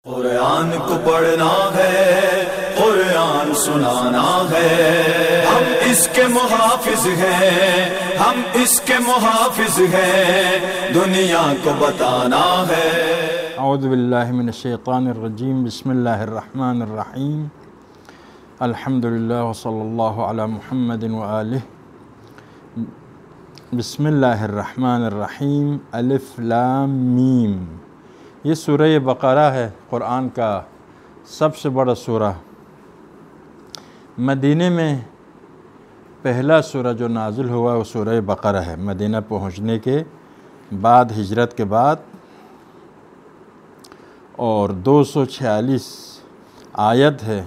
قرآن کو پڑھنا ہے، قرآن سنانا ہے، ہم اس کے محافظ ہیں، ہم اس کے محافظ ہیں، دنیا کو بتانا ہے۔ اعوذ باللہ من الشیطان الرجیم، بسم اللہ الرحمن الرحیم، الحمدللہ وصلی اللہ علی محمد وآلہ۔ بسم اللہ الرحمن الرحیم، الف لام میم۔ یہ سورہ بقرہ ہے، قرآن کا سب سے بڑا سورہ۔ مدینہ میں پہلا سورہ جو نازل ہوا وہ سورہ بقرہ ہے۔ مدینہ پہنچنے کے بعد، ہجرت کے بعد، اور 246 آیت ہے،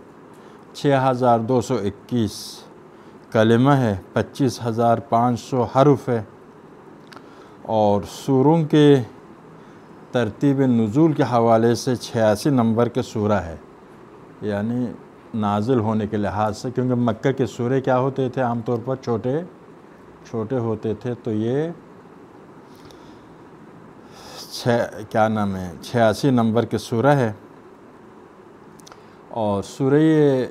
6221 کلمہ ہے، 25500 حرف ہے، اور سوروں کے ترتیب نزول کے حوالے سے 86 نمبر کے سورہ ہے، یعنی نازل ہونے کے لحاظ سے، کیونکہ مکہ کے سورے کیا ہوتے تھے؟ عام طور پر چھوٹے ہوتے تھے، تو یہ 86 نمبر کے سورہ ہے۔ اور سورہ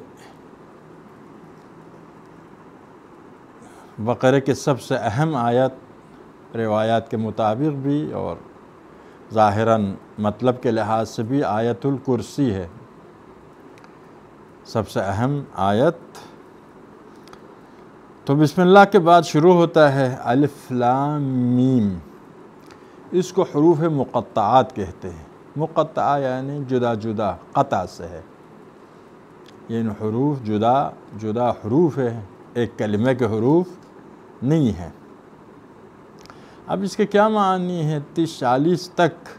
بقرہ کے سب سے اہم آیت روایات کے مطابق بھی اور ظاہراً مطلب کے لحاظ سے بھی آیت الکرسی ہے، سب سے اہم آیت۔ تو بسم اللہ کے بعد شروع ہوتا ہے الف لام میم۔ اس کو حروف مقطعات کہتے ہیں۔ مقطعہ یعنی جدا جدا، قطع سے ہے، یعنی حروف جدا جدا حروف ہے، ایک کلمہ کے حروف نہیں ہے۔ اب اس کے کیا معنی ہے؟ 30-40 تک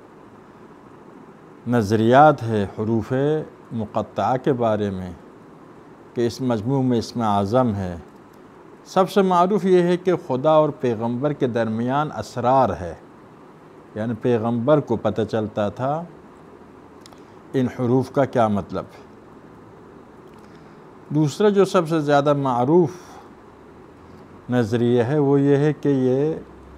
نظریات ہے حروف مقطعہ کے بارے میں، کہ اس مجموع میں اسم اعظم ہے۔ سب سے معروف یہ ہے کہ خدا اور پیغمبر کے درمیان اسرار ہے، یعنی پیغمبر کو پتہ چلتا تھا ان حروف کا کیا مطلب ہے۔ دوسرا جو سب سے زیادہ معروف نظریہ ہے وہ یہ ہے کہ یہ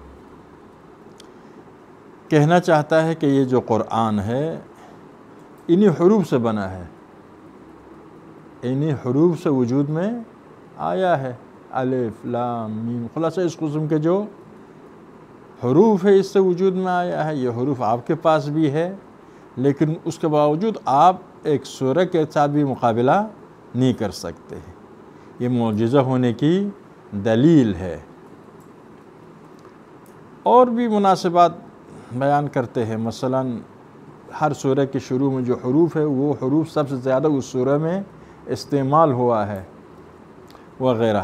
کہنا چاہتا ہے کہ یہ جو قرآن ہے انہی حروف سے بنا ہے، انہی حروف سے وجود میں آیا ہے۔ الف لام میم، خلاصہ اس قسم کے جو حروف ہے اس سے وجود میں آیا ہے۔ یہ حروف آپ کے پاس بھی ہے، لیکن اس کے باوجود آپ ایک سورہ کے ساتھ بھی مقابلہ نہیں کر سکتے۔ یہ معجزہ ہونے کی دلیل ہے۔ اور بھی مناسبات بیان کرتے ہیں، مثلا ہر سورہ کے شروع میں جو حروف ہے وہ حروف سب سے زیادہ اس سورہ میں استعمال ہوا ہے وغیرہ۔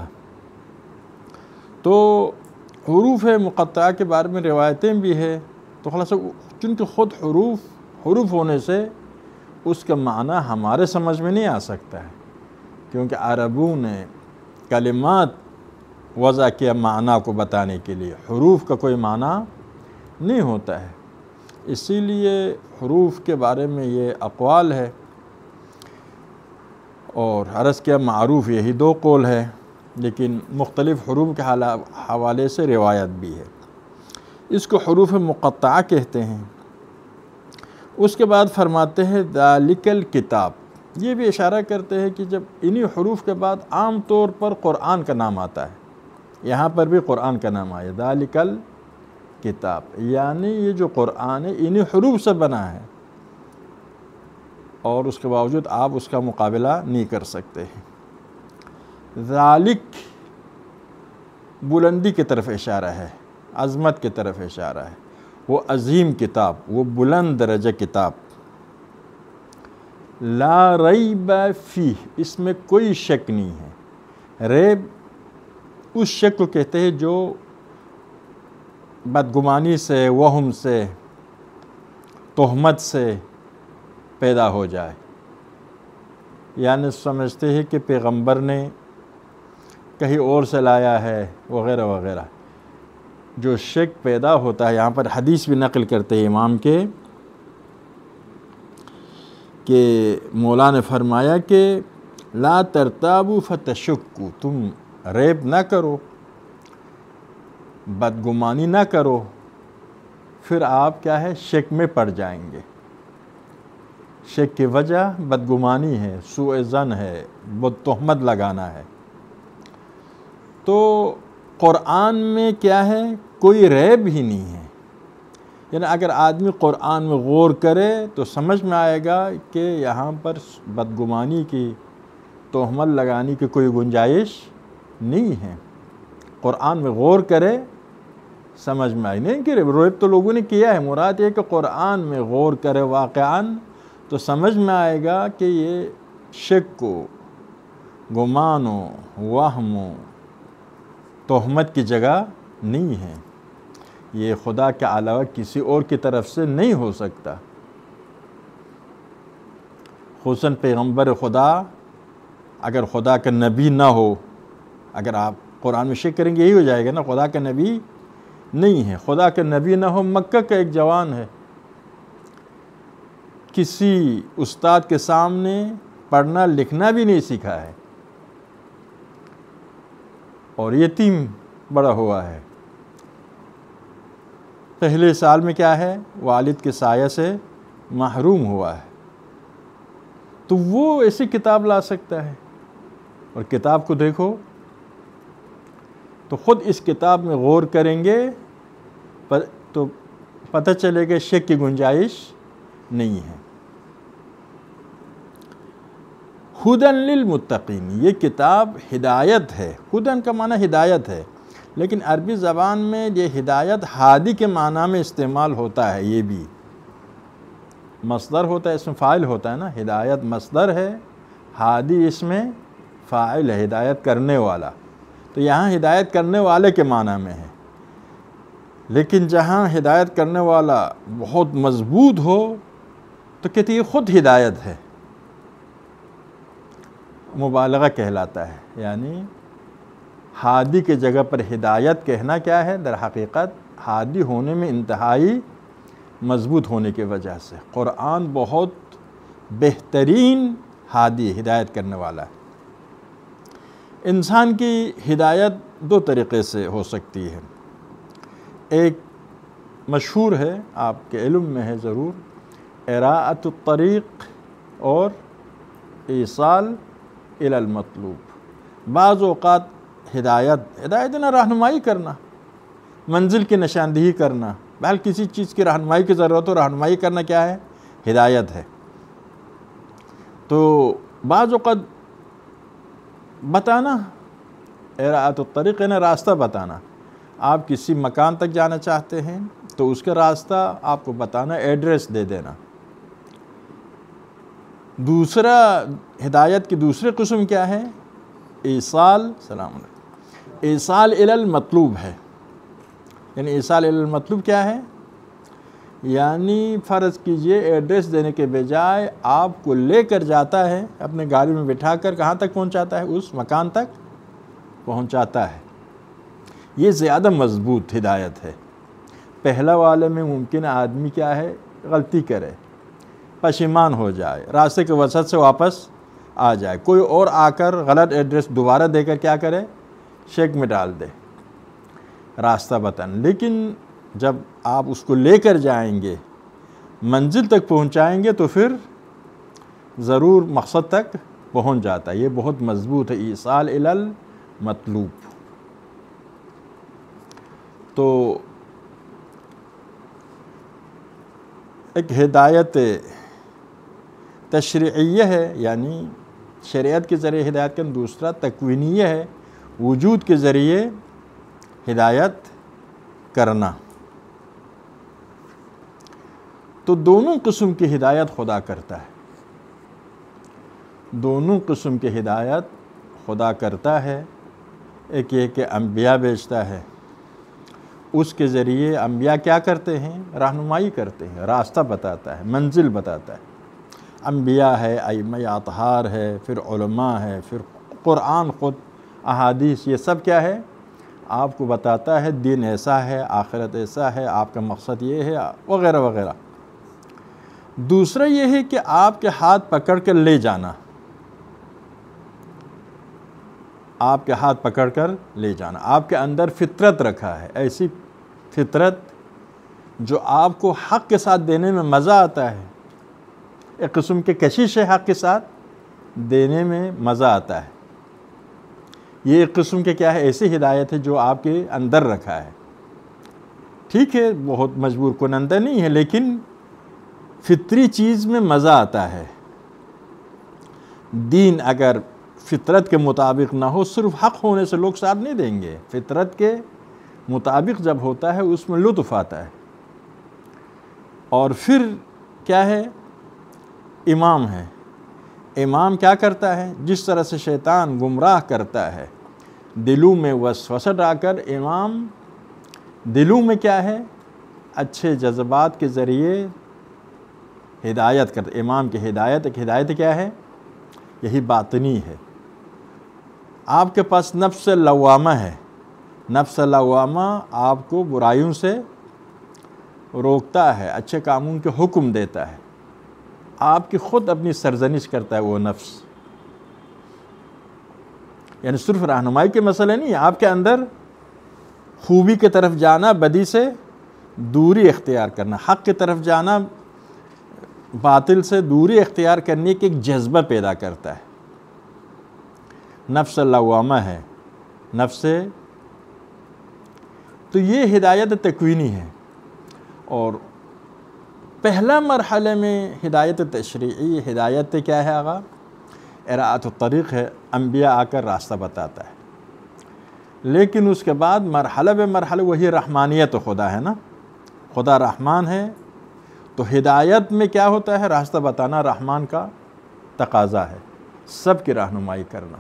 تو حروف مقطعہ کے بارے میں روایتیں بھی ہے، تو خلاصہ چونکہ خود حروف ہونے سے اس کا معنی ہمارے سمجھ میں نہیں آ سکتا ہے، کیونکہ عربوں نے کلمات وضع کیا معنی کو بتانے کے لیے، حروف کا کوئی معنی نہیں ہوتا ہے۔ اسی لیے حروف کے بارے میں یہ اقوال ہے، اور عرض کیا معروف یہی 2 قول ہے، لیکن مختلف حروف کے حوالے سے روایت بھی ہے۔ اس کو حروف مقطعہ کہتے ہیں۔ اس کے بعد فرماتے ہیں ذالک الکتاب۔ یہ بھی اشارہ کرتے ہیں کہ جب انہی حروف کے بعد عام طور پر قرآن کا نام آتا ہے، یہاں پر بھی قرآن کا نام آیا، ذالک الکتاب، یعنی یہ جو قرآن ہے انہی حروف سے بنا ہے، اور اس کے باوجود آپ اس کا مقابلہ نہیں کر سکتے ہیں۔ ذالک بلندی کی طرف اشارہ ہے، عظمت کی طرف اشارہ ہے، وہ عظیم کتاب، وہ بلند درجہ کتاب۔ لا ریب فیہ، اس میں کوئی شک نہیں ہے۔ ریب اس شک کو کہتے ہیں جو بدگمانی سے، وہم سے، تہمت سے پیدا ہو جائے، یعنی سمجھتے ہیں کہ پیغمبر نے کہیں اور سے لایا ہے وغیرہ وغیرہ۔ جو شک پیدا ہوتا ہے، یہاں پر حدیث بھی نقل کرتے ہیں امام کے، کہ مولا نے فرمایا کہ لا ترتابوا فتشکوا، تم ریب نہ کرو، بدگمانی نہ کرو، پھر آپ کیا ہے، شک میں پڑ جائیں گے۔ شک کی وجہ بدگمانی ہے، سوء ظن ہے، تہمت لگانا ہے۔ تو قرآن میں کیا ہے؟ کوئی ریب ہی نہیں ہے۔ یعنی اگر آدمی قرآن میں غور کرے تو سمجھ میں آئے گا کہ یہاں پر بدگمانی کی، تہمت لگانے کی کوئی گنجائش نہیں ہے۔ قرآن میں غور کرے سمجھ میں آئے، نہیں کہ ریب تو لوگوں نے کیا ہے، مراد یہ کہ قرآن میں غور کرے واقعاً تو سمجھ میں آئے گا کہ یہ شک و گمان و وہم و تہمت کی جگہ نہیں ہے، یہ خدا کے علاوہ کسی اور کی طرف سے نہیں ہو سکتا۔ خصوصاً پیغمبر خدا اگر خدا کا نبی نہ ہو، اگر آپ قرآن میں شک کریں گے یہی ہو جائے گا نا، خدا کا نبی نہیں ہے، خدا کا نبی نہ ہو۔ مکہ کا ایک جوان ہے، کسی استاد کے سامنے پڑھنا لکھنا بھی نہیں سیکھا ہے، اور یتیم بڑا ہوا ہے۔ پہلے سال میں کیا ہے؟ والد کے سایہ سے محروم ہوا ہے، تو وہ ایسی کتاب لا سکتا ہے۔ اور کتاب کو دیکھو تو خود اس کتاب میں غور کریں گے تو پتہ چلے گا شک کی گنجائش نہیں ہے۔ ہدن للمتقین، یہ کتاب ہدایت ہے۔ ہدن کا معنی ہدایت ہے، لیکن عربی زبان میں یہ ہدایت ہادی کے معنی میں استعمال ہوتا ہے۔ یہ بھی مصدر ہوتا ہے، اس میں فاعل ہوتا ہے نا، ہدایت مصدر ہے، ہادی اس میں فاعل ہے، ہدایت کرنے والا۔ تو یہاں ہدایت کرنے والے کے معنی میں ہے، لیکن جہاں ہدایت کرنے والا بہت مضبوط ہو تو کہتے یہ خود ہدایت ہے، مبالغہ کہلاتا ہے۔ یعنی ہادی کے جگہ پر ہدایت کہنا کیا ہے؟ در حقیقت ہادی ہونے میں انتہائی مضبوط ہونے کی وجہ سے قرآن بہت بہترین ہادی، ہدایت کرنے والا ہے۔ انسان کی ہدایت دو طریقے سے ہو سکتی ہے، ایک مشہور ہے، آپ کے علم میں ہے ضرور، اراءۃ الطریق اور ایصال الی المطلوب۔ بعض اوقات ہدایت نہ رہنمائی کرنا، منزل کی نشاندہی کرنا، بہرحال کسی چیز کی رہنمائی کی ضرورت ہو، رہنمائی کرنا کیا ہے؟ ہدایت ہے۔ تو بعض اوقات بتانا، اراءۃ الطریق یعنی راستہ بتانا، آپ کسی مکان تک جانا چاہتے ہیں تو اس کا راستہ آپ کو بتانا، ایڈریس دے دینا۔ دوسرا ہدایت کی دوسری قسم کیا ہے؟ ایصال، سلام علیکم، ایصال الی المطلوب ہے۔ یعنی ایصال الی المطلوب کیا ہے؟ یعنی فرض کیجئے ایڈریس دینے کے بجائے آپ کو لے کر جاتا ہے، اپنے گاڑی میں بٹھا کر کہاں تک پہنچاتا ہے؟ اس مکان تک پہنچاتا ہے۔ یہ زیادہ مضبوط ہدایت ہے۔ پہلا والے میں ممکن آدمی کیا ہے؟ غلطی کرے، پشیمان ہو جائے، راستے کے وسط سے واپس آ جائے، کوئی اور آ کر غلط ایڈریس دوبارہ دے کر کیا کرے؟ شک میں ڈال دے راستہ بتانا۔ لیکن جب آپ اس کو لے کر جائیں گے، منزل تک پہنچائیں گے تو پھر ضرور مقصد تک پہنچ جاتا ہے۔ یہ بہت مضبوط ہے، ایصال الی المطلوب۔ تو ایک ہدایت تشریعیہ ہے، یعنی شریعت کے ذریعے ہدایت کا، دوسرا تکوینیہ ہے، وجود کے ذریعے ہدایت کرنا۔ تو دونوں قسم کی ہدایت خدا کرتا ہے، دونوں قسم کی ہدایت خدا کرتا ہے۔ ایک یہ کہ انبیاء بھیجتا ہے، اس کے ذریعے انبیاء کیا کرتے ہیں؟ رہنمائی کرتے ہیں، راستہ بتاتا ہے، منزل بتاتا ہے۔ انبیاء ہے، ائمہ اطہار ہے، پھر علماء ہے، پھر قرآن خود، احادیث، یہ سب کیا ہے؟ آپ کو بتاتا ہے دین ایسا ہے، آخرت ایسا ہے، آپ کا مقصد یہ ہے، وغیرہ وغیرہ۔ دوسرا یہ ہے کہ آپ کے ہاتھ پکڑ کر لے جانا، آپ کے ہاتھ پکڑ کر لے جانا۔ آپ کے اندر فطرت رکھا ہے، ایسی فطرت جو آپ کو حق کے ساتھ دینے میں مزہ آتا ہے، ایک قسم کے کشش حق کے ساتھ دینے میں مزہ آتا ہے. یہ ایک قسم کے کیا ہے ایسی ہدایت ہے جو آپ کے اندر رکھا ہے. ٹھیک ہے بہت مجبور کنندہ نہیں ہے لیکن فطری چیز میں مزہ آتا ہے. دین اگر فطرت کے مطابق نہ ہو صرف حق ہونے سے لوگ ساتھ نہیں دیں گے. فطرت کے مطابق جب ہوتا ہے اس میں لطف آتا ہے. اور پھر کیا ہے امام ہے. امام کیا کرتا ہے جس طرح سے شیطان گمراہ کرتا ہے دلوں میں وسوسہ ڈال کر امام دلوں میں کیا ہے اچھے جذبات کے ذریعے ہدایت کرتا. امام کی ہدایت ایک ہدایت کیا ہے یہی باطنی ہے. آپ کے پاس نفس لوامہ ہے. نفس لوامہ آپ کو برائیوں سے روکتا ہے اچھے کاموں کے حکم دیتا ہے. آپ کی خود اپنی سرزنش کرتا ہے وہ نفس. یعنی صرف رہنمائی کے مسئلے نہیں آپ کے اندر خوبی کی طرف جانا بدی سے دوری اختیار کرنا حق کی طرف جانا باطل سے دوری اختیار کرنے کی ایک جذبہ پیدا کرتا ہے. نفس لوامہ ہے نفس. تو یہ ہدایت تکوینی ہے. اور پہلا مرحلے میں ہدایت تشریعی ہدایت کیا ہے آغا اراءۃ الطریق ہے. انبیاء آ کر راستہ بتاتا ہے. لیکن اس کے بعد مرحلہ بے مرحلہ وہی رحمانیت خدا ہے نا. خدا رحمان ہے تو ہدایت میں کیا ہوتا ہے راستہ بتانا رحمان کا تقاضا ہے سب کی رہنمائی کرنا.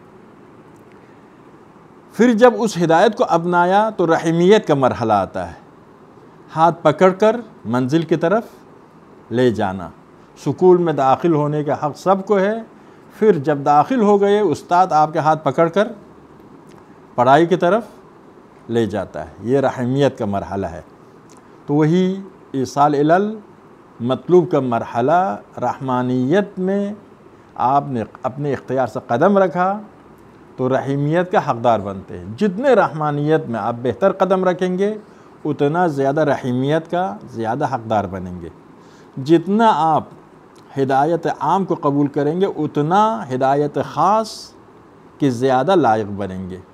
پھر جب اس ہدایت کو اپنایا تو رحیمیت کا مرحلہ آتا ہے. ہاتھ پکڑ کر منزل کی طرف لے جانا. سکول میں داخل ہونے کا حق سب کو ہے. پھر جب داخل ہو گئے استاد آپ کے ہاتھ پکڑ کر پڑھائی کی طرف لے جاتا ہے. یہ رحیمیت کا مرحلہ ہے. تو وہی ایصال الی مطلوب کا مرحلہ رحمانیت میں آپ نے اپنے اختیار سے قدم رکھا تو رحیمیت کا حقدار بنتے ہیں. جتنے رحمانیت میں آپ بہتر قدم رکھیں گے اتنا زیادہ رحیمیت کا زیادہ حقدار بنیں گے. جتنا آپ ہدایت عام کو قبول کریں گے اتنا ہدایت خاص کے زیادہ لائق بنیں گے.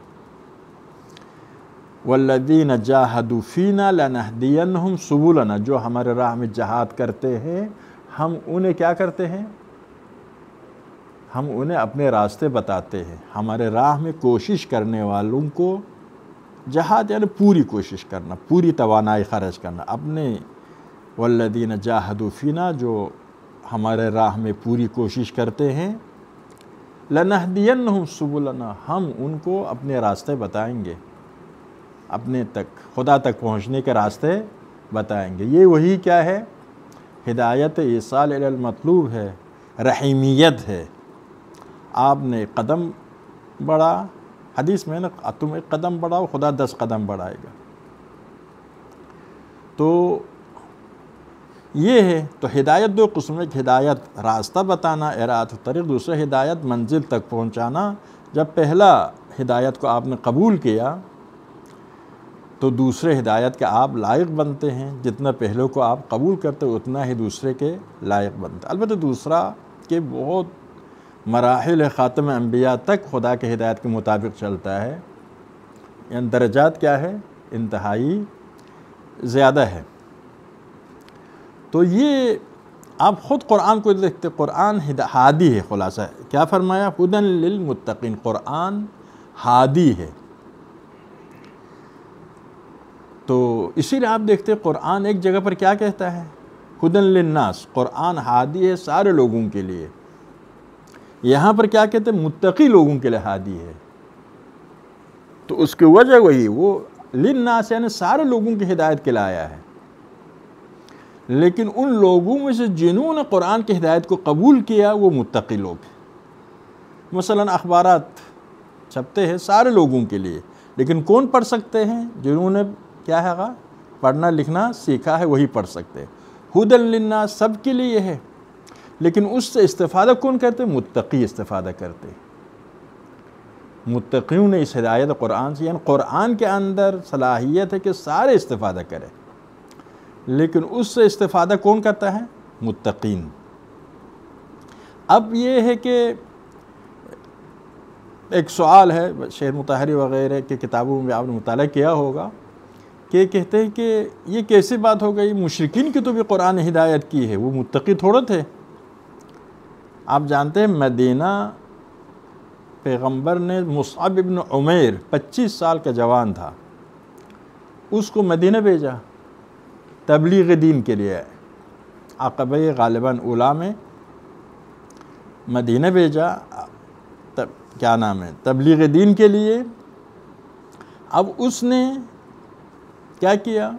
والذین جاہدوا فینا لنہدینہم سبلنا. جو ہمارے راہ میں جہاد کرتے ہیں ہم انہیں کیا کرتے ہیں ہم انہیں اپنے راستے بتاتے ہیں. ہمارے راہ میں کوشش کرنے والوں کو جہاد یعنی پوری کوشش کرنا پوری توانائی خرچ کرنا اپنے. والذین جاہدوا فینا جو ہمارے راہ میں پوری کوشش کرتے ہیں لنہدینہم سبلنا ہم ان کو اپنے راستے بتائیں گے اپنے تک خدا تک پہنچنے کے راستے بتائیں گے. یہ وہی کیا ہے ہدایت ایصال الی المطلوب ہے رحیمیت ہے. آپ نے قدم بڑھا حدیث میں نا تم ایک قدم بڑھاؤ خدا 10 قدم بڑھائے گا. تو یہ ہے تو ہدایت دو قسم. ایک ہدایت راستہ بتانا اراءۃ الطریق. دوسرا ہدایت منزل تک پہنچانا. جب پہلا ہدایت کو آپ نے قبول کیا تو دوسرے ہدایت کے آپ لائق بنتے ہیں. جتنا پہلے کو آپ قبول کرتے اتنا ہی دوسرے کے لائق بنتے. البتہ دوسرا کہ بہت مراحل خاتم انبیاء تک خدا کے ہدایت کے مطابق چلتا ہے. یعنی درجات کیا ہے انتہائی زیادہ ہے. تو یہ آپ خود قرآن کو دیکھتے قرآن ہادی ہے. خلاصہ کیا فرمایا ہدی للمتقین. قرآن ہادی ہے. تو اسی لیے آپ دیکھتے قرآن ایک جگہ پر کیا کہتا ہے ہدی للناس. قرآن ہادی ہے سارے لوگوں کے لیے. یہاں پر کیا کہتے ہیں متقی لوگوں کے لیے ہادی ہے. تو اس کی وجہ وہی وہ للناس یعنی سارے لوگوں کی ہدایت کے لیے آیا ہے. لیکن ان لوگوں میں سے جنہوں نے قرآن کی ہدایت کو قبول کیا وہ متقی لوگ ہیں. مثلا اخبارات چھپتے ہیں سارے لوگوں کے لیے لیکن کون پڑھ سکتے ہیں جنہوں نے کیا ہے پڑھنا لکھنا سیکھا ہے وہی پڑھ سکتے ہیں. ہدی للناس سب کے لیے ہے لیکن اس سے استفادہ کون کرتے متقی استفادہ کرتے. متقیوں نے اس ہدایت قرآن سے یعنی قرآن کے اندر صلاحیت ہے کہ سارے استفادہ کریں لیکن اس سے استفادہ کون کرتا ہے متقین. اب یہ ہے کہ ایک سوال ہے، شیخ مطہری وغیرہ کی کتابوں میں آپ نے مطالعہ کیا ہوگا، کہ کہتے ہیں کہ یہ کیسی بات ہو گئی، مشرکین کی تو بھی قرآن نے ہدایت کی ہے، وہ متقی تھوڑے تھے۔ آپ جانتے ہیں مدینہ پیغمبر نے مصعب ابن عمیر 25 سال کا جوان تھا، اس کو مدینہ بھیجا تبلیغ دین کے لیے، عقبہ غالباً اولیٰ میں مدینہ بھیجا، کیا نام ہے، تبلیغ دین کے لیے۔ اب اس نے کیا کیا،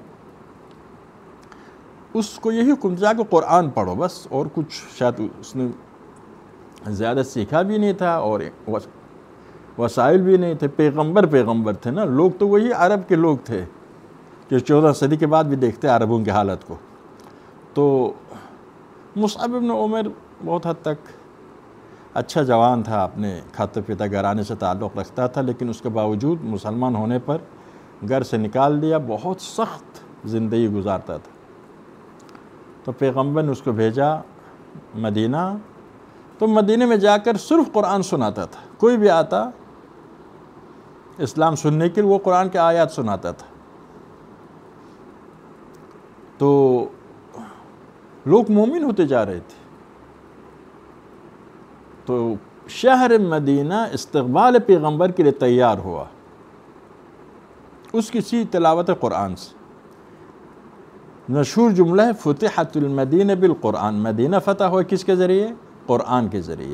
اس کو یہی حکم دیا کہ قرآن پڑھو بس، اور کچھ شاید اس نے زیادہ سیکھا بھی نہیں تھا اور وسائل بھی نہیں تھے، پیغمبر تھے نا، لوگ تو وہی عرب کے لوگ تھے کہ 14 صدی کے بعد بھی دیکھتے عربوں کی حالت کو۔ تو مصعب ابن عمر بہت حد تک اچھا جوان تھا، اپنے کھاتے پیتا گھرانے سے تعلق رکھتا تھا، لیکن اس کے باوجود مسلمان ہونے پر گھر سے نکال دیا، بہت سخت زندگی گزارتا تھا۔ تو پیغمبر نے اس کو بھیجا مدینہ، تو مدینہ میں جا کر صرف قرآن سناتا تھا، کوئی بھی آتا اسلام سننے کے لیے وہ قرآن کے آیات سناتا تھا۔ تو لوگ مومن ہوتے جا رہے تھے۔ تو شہر مدینہ استقبال پیغمبر کے لیے تیار ہوا، اس کسی تلاوت قرآن سے۔ مشہور جملہ ہے فتحت المدینہ بالقرآن، مدینہ فتح ہوا کس کے ذریعے؟ قرآن کے ذریعے۔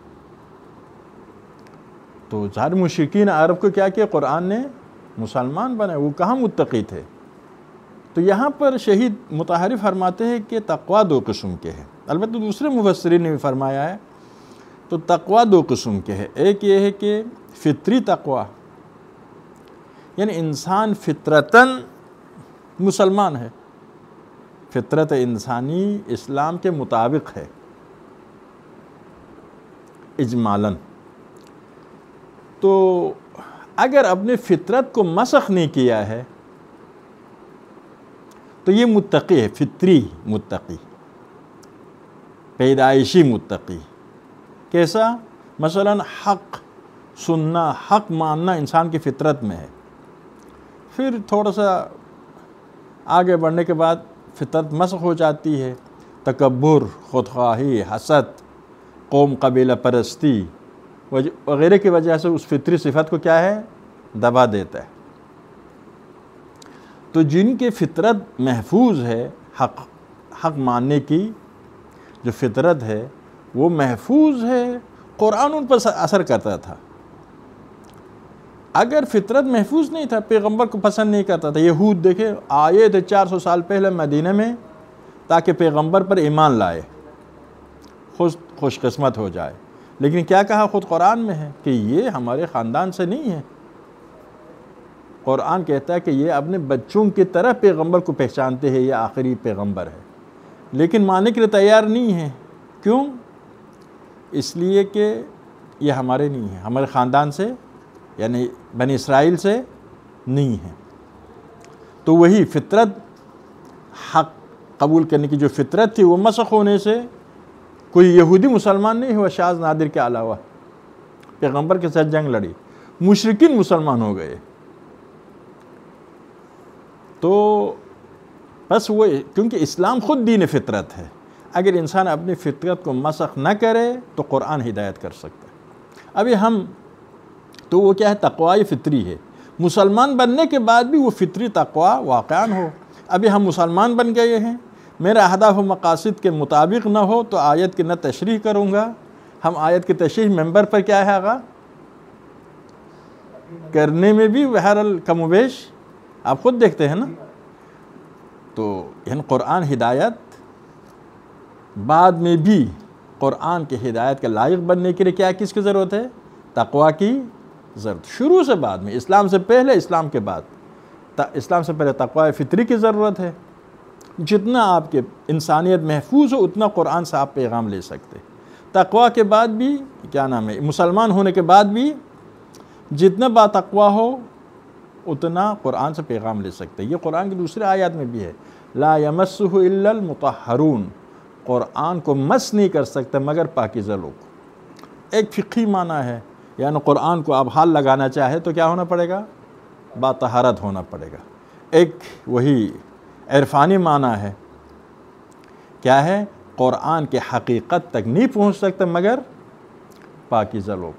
تو ظاہر مشرکین عرب کو کیا کیا، قرآن نے مسلمان بنائے، وہ کہاں متقی تھے۔ تو یہاں پر شہید مطہری فرماتے ہیں کہ تقویٰ 2 قسم کے ہیں، البتہ دوسرے مفسرین نے بھی فرمایا ہے۔ تو تقویٰ 2 قسم کے ہے، ایک یہ ہے کہ فطری تقویٰ، یعنی انسان فطرتاً مسلمان ہے، فطرت انسانی اسلام کے مطابق ہے اجمالاً۔ تو اگر اپنے فطرت کو مسخ نہیں کیا ہے تو یہ متقی ہے، فطری متقی، پیدائشی متقی۔ کیسا؟ مثلا حق سننا، حق ماننا انسان کی فطرت میں ہے، پھر تھوڑا سا آگے بڑھنے کے بعد فطرت مسخ ہو جاتی ہے، تکبر، خودخواہی، حسد، قوم قبیلہ پرستی وغیرہ کی وجہ سے اس فطری صفت کو کیا ہے، دبا دیتا ہے۔ تو جن کی فطرت محفوظ ہے، حق ماننے کی جو فطرت ہے وہ محفوظ ہے، قرآن ان پر اثر کرتا تھا۔ اگر فطرت محفوظ نہیں تھا، پیغمبر کو پسند نہیں کرتا تھا، یہود دیکھے آئے تھے 400 سال پہلے مدینہ میں تاکہ پیغمبر پر ایمان لائے، خوش قسمت ہو جائے، لیکن کیا کہا خود قرآن میں ہے کہ یہ ہمارے خاندان سے نہیں ہے۔ قرآن کہتا ہے کہ یہ اپنے بچوں کی طرح پیغمبر کو پہچانتے ہیں، یہ آخری پیغمبر ہے، لیکن ماننے کے لیے تیار نہیں ہے۔ کیوں؟ اس لیے کہ یہ ہمارے نہیں ہیں، ہمارے خاندان سے یعنی بنی اسرائیل سے نہیں ہے۔ تو وہی فطرت، حق قبول کرنے کی جو فطرت تھی وہ مسخ ہونے سے کوئی یہودی مسلمان نہیں ہوا شاذ نادر کے علاوہ، پیغمبر کے ساتھ جنگ لڑی، مشرکین مسلمان ہو گئے۔ تو بس وہ کیونکہ اسلام خود دین فطرت ہے، اگر انسان اپنی فطرت کو مسخ نہ کرے تو قرآن ہدایت کر سکتا ہے۔ ابھی ہم تو وہ کیا ہے، تقوی فطری ہے، مسلمان بننے کے بعد بھی وہ فطری تقوی واقعاً ہو۔ ابھی ہم مسلمان بن گئے ہیں، میرا اہداف و مقاصد کے مطابق نہ ہو تو آیت کی نہ تشریح کروں گا۔ ہم آیت کی تشریح ممبر پر کیا ہے آگا کرنے میں بھی بہرحال کم و بیش آپ خود دیکھتے ہیں نا۔ تو یعنی قرآن ہدایت بعد میں بھی قرآن کی ہدایت کے لائق بننے کے لیے کیا کس کی ضرورت ہے، تقوی کی ضرورت، شروع سے بعد میں، اسلام سے پہلے اسلام کے بعد۔ اسلام سے پہلے تقوی فطری کی ضرورت ہے، جتنا آپ کے انسانیت محفوظ ہو اتنا قرآن سے آپ پیغام لے سکتے۔ تقوی کے بعد بھی کیا نام ہے، مسلمان ہونے کے بعد بھی جتنا با تقوی ہو اتنا قرآن سے پیغام لے سکتے۔ یہ قرآن کی دوسرے آیات میں بھی ہے، لا یمسہ الا المطہرون، قرآن کو مس نہیں کر سکتا مگر پاکیزہ لوگ. ایک فقہی معنی ہے، یعنی قرآن کو آپ ہاتھ لگانا چاہے تو کیا ہونا پڑے گا؟ باطہارت ہونا پڑے گا. ایک وہی عرفانی معنی ہے، کیا ہے؟ قرآن کے حقیقت تک نہیں پہنچ سکتا مگر پاکیزہ لوگ.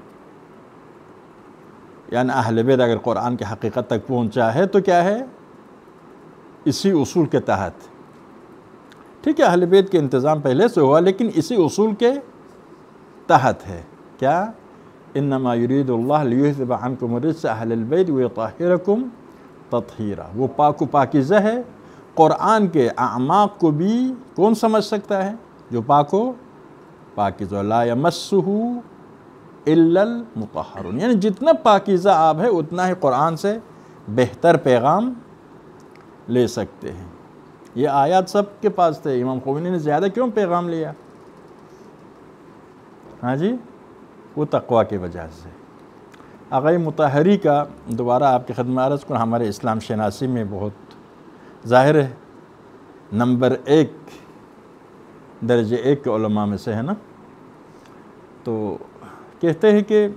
یعنی اہل بیت اگر قرآن کی حقیقت تک پہنچا ہے تو کیا ہے؟ اسی اصول کے تحت. ٹھیک ہے، اہل بیت کے انتظام پہلے سے ہوا لیکن اسی اصول کے تحت ہے. کیا؟ انما یرید اللہ لیذہب عنکم الرجس اہل البیت ویطہرکم تطہیرا. وہ پاک و پاکیزہ ہے. قرآن کے اعماق کو بھی کون سمجھ سکتا ہے؟ جو پاک و پاکیزہ. لا یمسہ الا المطہرون. یعنی جتنا پاکیزہ آپ ہے اتنا ہی قرآن سے بہتر پیغام لے سکتے ہیں. یہ آیات سب کے پاس تھے. امام خمینی نے زیادہ کیوں پیغام لیا؟ ہاں جی، وہ تقویٰ کی وجہ سے. آقای مطہری کا دوبارہ آپ کی خدمت عرض کروں، ہمارے اسلام شناسی میں بہت ظاہر ہے، نمبر 1 درجہ 1 کے علماء میں سے ہے نا. تو کہتے ہیں کہ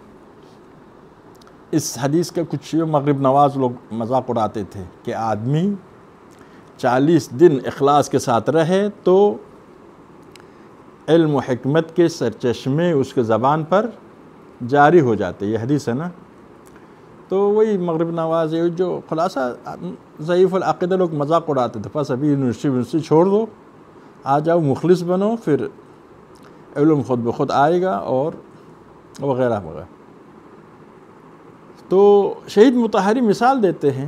اس حدیث کا کچھ مغرب نواز لوگ مذاق اڑاتے تھے کہ آدمی 40 دن اخلاص کے ساتھ رہے تو علم و حکمت کے سرچشمے اس کے زبان پر جاری ہو جاتے. یہ حدیث ہے نا. تو وہی مغرب نواز جو خلاصہ ضعیف العقیدہ لوگ مذاق اڑاتے تھے، بس ابھی یونیورسٹی چھوڑ دو، آ جاؤ مخلص بنو، پھر علم خود بخود آئے گا، اور وغیرہ وغیرہ. تو شہید مطہری مثال دیتے ہیں.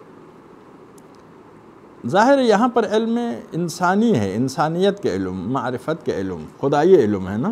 ظاہر یہاں پر علم انسانی ہے، انسانیت کے علم، معرفت کے علم، خدائی علم ہے نا.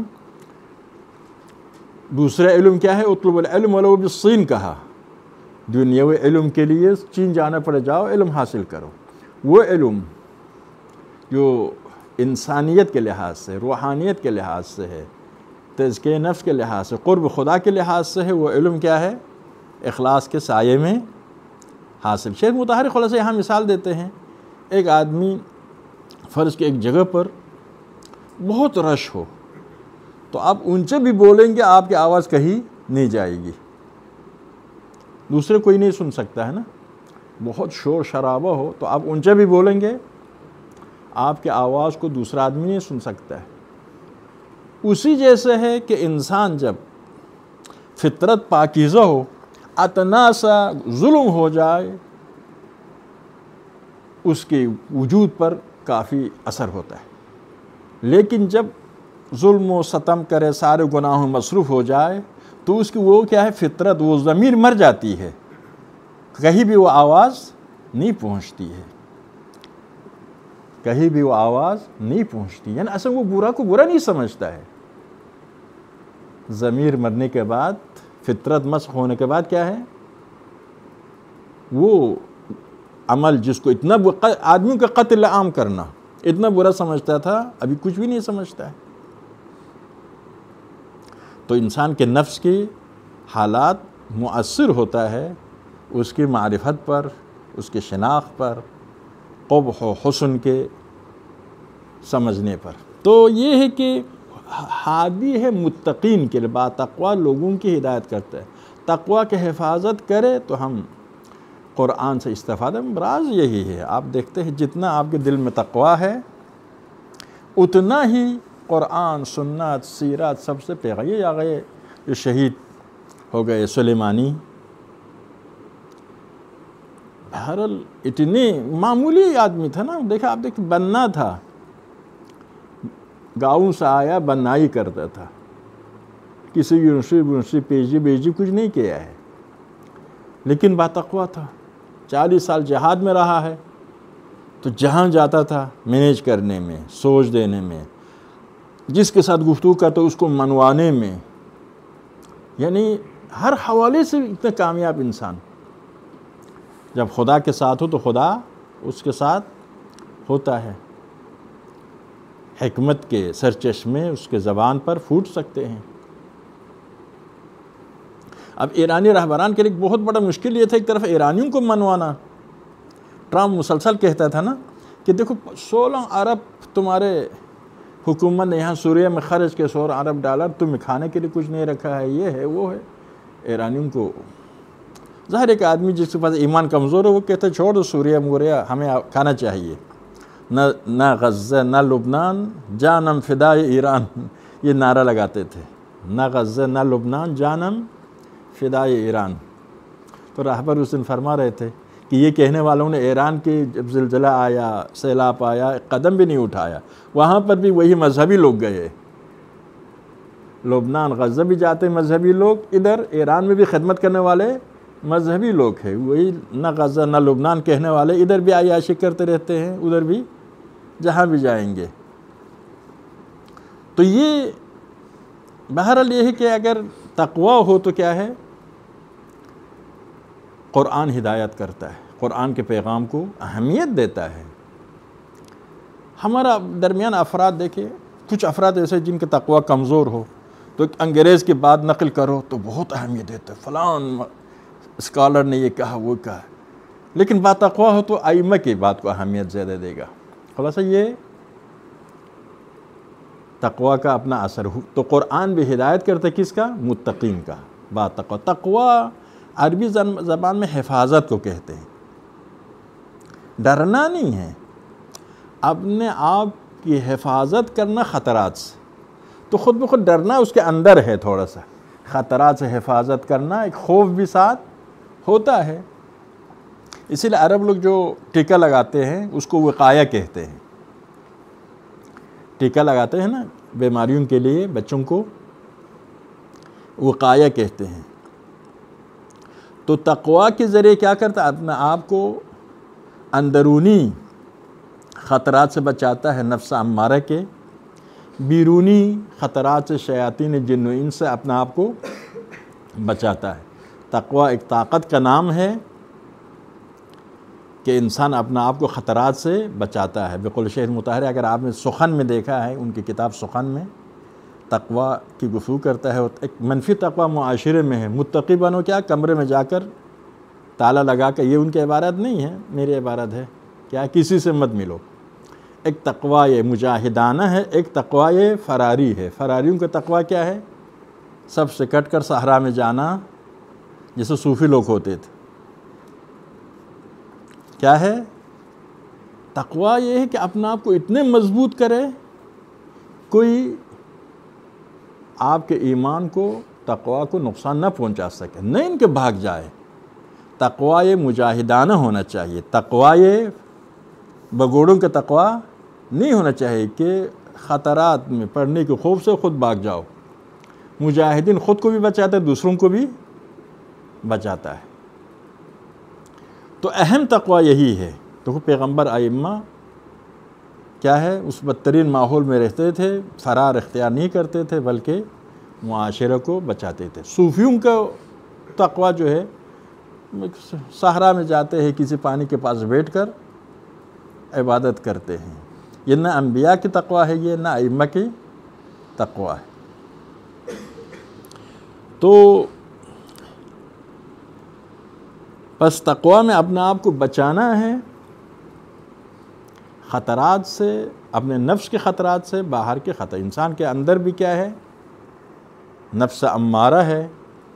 دوسرا علم کیا ہے؟ اطلب العلم ولو بالصین کہا. دنیاوی علم کے لیے چین جانا پڑے، جاؤ علم حاصل کرو. وہ علم جو انسانیت کے لحاظ سے، روحانیت کے لحاظ سے ہے، تزکیہ نفس کے لحاظ سے، قرب خدا کے لحاظ سے ہے، وہ علم کیا ہے؟ اخلاص کے سائے میں حاصل. شیخ مطہری خلاصہ یہاں مثال دیتے ہیں، ایک آدمی فرض کے ایک جگہ پر بہت رش ہو تو آپ اونچے بھی بولیں گے آپ کی آواز کہیں نہیں جائے گی، دوسرے کوئی نہیں سن سکتا ہے نا. بہت شور شرابہ ہو تو آپ اونچے بھی بولیں گے آپ کی آواز کو دوسرا آدمی نہیں سن سکتا ہے. اسی جیسے ہے کہ انسان جب فطرت پاکیزہ ہو، اتنا سا ظلم ہو جائے، اس کے وجود پر کافی اثر ہوتا ہے. لیکن جب ظلم و ستم کرے، سارے گناہوں مصروف ہو جائے تو اس کی وہ کیا ہے؟ فطرت، وہ ضمیر مر جاتی ہے، کہیں بھی وہ آواز نہیں پہنچتی ہے، کہیں بھی وہ آواز نہیں پہنچتی. یعنی اصل وہ برا کو برا نہیں سمجھتا ہے. ضمیر مرنے کے بعد، فطرت مسخ ہونے کے بعد کیا ہے؟ وہ عمل جس کو اتنا آدمیوں کا قتل عام کرنا اتنا برا سمجھتا تھا، ابھی کچھ بھی نہیں سمجھتا ہے. تو انسان کے نفس کی حالات مؤثر ہوتا ہے اس کی معرفت پر، اس کی شناخت پر، قبح و حسن کے سمجھنے پر. تو یہ ہے کہ ہادی ہے متقین کے لیے، با تقوی لوگوں کی ہدایت کرتا ہے. تقوی کی حفاظت کرے تو ہم قرآن سے استفادہ. راز یہی ہے، آپ دیکھتے ہیں جتنا آپ کے دل میں تقوی ہے اتنا ہی قرآن، سنت، سیرات سب سے پیغام. یہ آگئے جو شہید ہو گئے سلیمانی، بہرحال اتنی معمولی آدمی تھا نا. دیکھا آپ دیکھ، بننا تھا، گاؤں سے آیا بنائی کرتا تھا، کسی یونیورسٹی پی جی کچھ نہیں کیا ہے، لیکن با تقوی تھا. 40 سال جہاد میں رہا ہے تو جہاں جاتا تھا مینیج کرنے میں، سوچ دینے میں، جس کے ساتھ گفتگو کرتا اس کو منوانے میں، یعنی ہر حوالے سے اتنا کامیاب انسان. جب خدا کے ساتھ ہو تو خدا اس کے ساتھ ہوتا ہے. حکمت کے سرچشمے اس کے زبان پر پھوٹ سکتے ہیں. اب ایرانی رہبران کے لیے ایک بہت بڑا مشکل یہ تھا، ایک طرف ایرانیوں کو منوانا. ٹرمپ مسلسل کہتا تھا نا کہ دیکھو 16 ارب تمہارے حکومت نے یہاں سوریہ میں خرچ کے $100 ارب، تمہیں کھانے کے لیے کچھ نہیں رکھا ہے، یہ ہے وہ ہے۔ ایرانیوں کو ظاہر ایک آدمی جس کے پاس ایمان کمزور ہے وہ کہتے چھوڑ دو سوریہ موریا، ہمیں کھانا چاہیے، نہ غزہ نہ لبنان، جانم فدائے ایران، یہ نعرہ لگاتے تھے، نہ غزہ نہ لبنان، جانم فدائے ایران۔ تو راہبر اس دن فرما رہے تھے کہ یہ کہنے والوں نے ایران کی جب زلزلہ آیا، سیلاب آیا، قدم بھی نہیں اٹھایا، وہاں پر بھی وہی مذہبی لوگ گئے، لبنان غزہ بھی جاتے مذہبی لوگ، ادھر ایران میں بھی خدمت کرنے والے مذہبی لوگ ہیں، وہی نہ غزہ نہ لبنان کہنے والے ادھر بھی عیاشی کرتے رہتے ہیں، ادھر بھی جہاں بھی جائیں گے۔ تو یہ بہرحال یہ ہے کہ اگر تقوی ہو تو کیا ہے، قرآن ہدایت کرتا ہے، قرآن کے پیغام کو اہمیت دیتا ہے۔ ہمارا درمیان افراد دیکھیں، کچھ افراد ایسے جن کا تقوی کمزور ہو تو ایک انگریز کی بات نقل کرو تو بہت اہمیت دیتا ہے، فلان اسکالر نے یہ کہا وہ کہا، لیکن با تقوی ہو تو ائمہ کی بات کو اہمیت زیادہ دے گا۔ خلاصہ یہ تقوی کا اپنا اثر ہو۔ تو قرآن بھی ہدایت کرتا ہے کس کا؟ متقین کا، با تقوی۔ تقوی عربی زبان میں حفاظت کو کہتے ہیں، ڈرنا نہیں ہے، اپنے آپ کی حفاظت کرنا خطرات سے۔ تو خود بخود ڈرنا اس کے اندر ہے، تھوڑا سا خطرات سے حفاظت کرنا، ایک خوف بھی ساتھ ہوتا ہے۔ اسی لیے عرب لوگ جو ٹیکہ لگاتے ہیں اس کو وقایہ کہتے ہیں، ٹیکہ لگاتے ہیں نا بیماریوں کے لیے بچوں کو، وقایہ کہتے ہیں۔ تو تقوی کے ذریعے کیا کرتا ہے؟ اپنے آپ کو اندرونی خطرات سے بچاتا ہے، نفس امارہ کے، بیرونی خطرات سے، شیاطین جن و انس سے اپنے آپ کو بچاتا ہے۔ تقوی ایک طاقت کا نام ہے کہ انسان اپنے آپ کو خطرات سے بچاتا ہے۔ بقول شیخ مطہری، اگر آپ نے سخن میں دیکھا ہے، ان کی کتاب سخن میں تقوی کی گفتگو کرتا ہے، ایک منفی تقوی معاشرے میں ہے، متقی بنو کیا، کمرے میں جا کر تالا لگا کر، یہ ان کی عبارت نہیں ہے، میری عبارت ہے، کیا کسی سے مت ملو۔ ایک تقوی مجاہدانہ ہے، ایک تقوی فراری ہے۔ فراریوں کا تقوی کیا ہے؟ سب سے کٹ کر صحرا میں جانا، جیسے صوفی لوگ ہوتے تھے۔ کیا ہے تقوی؟ یہ ہے کہ اپنا آپ کو اتنے مضبوط کرے کوئی آپ کے ایمان کو، تقوی کو نقصان نہ پہنچا سکے، نہ ان کے بھاگ جائے۔ تقوی مجاہدانہ ہونا چاہیے، تقوی بگوڑوں کا تقوی نہیں ہونا چاہیے کہ خطرات میں پڑنے کے خوف سے خود بھاگ جاؤ۔ مجاہدین خود کو بھی بچاتا ہے، دوسروں کو بھی بچاتا ہے۔ تو اہم تقوی یہی ہے۔ تو پیغمبر ائمہ کیا ہے، اس بدترین ماحول میں رہتے تھے، فرار اختیار نہیں کرتے تھے بلکہ معاشرے کو بچاتے تھے۔ صوفیوں کا تقوی جو ہے، صحرا میں جاتے ہیں، کسی پانی کے پاس بیٹھ کر عبادت کرتے ہیں۔ یہ نہ انبیاء کی تقوی ہے، یہ نہ ائمہ کی تقوی ہے۔ تو پس تقوی میں اپنے آپ کو بچانا ہے خطرات سے، اپنے نفس کے خطرات سے، باہر کے خطر۔ انسان کے اندر بھی کیا ہے؟ نفس امارہ ہے،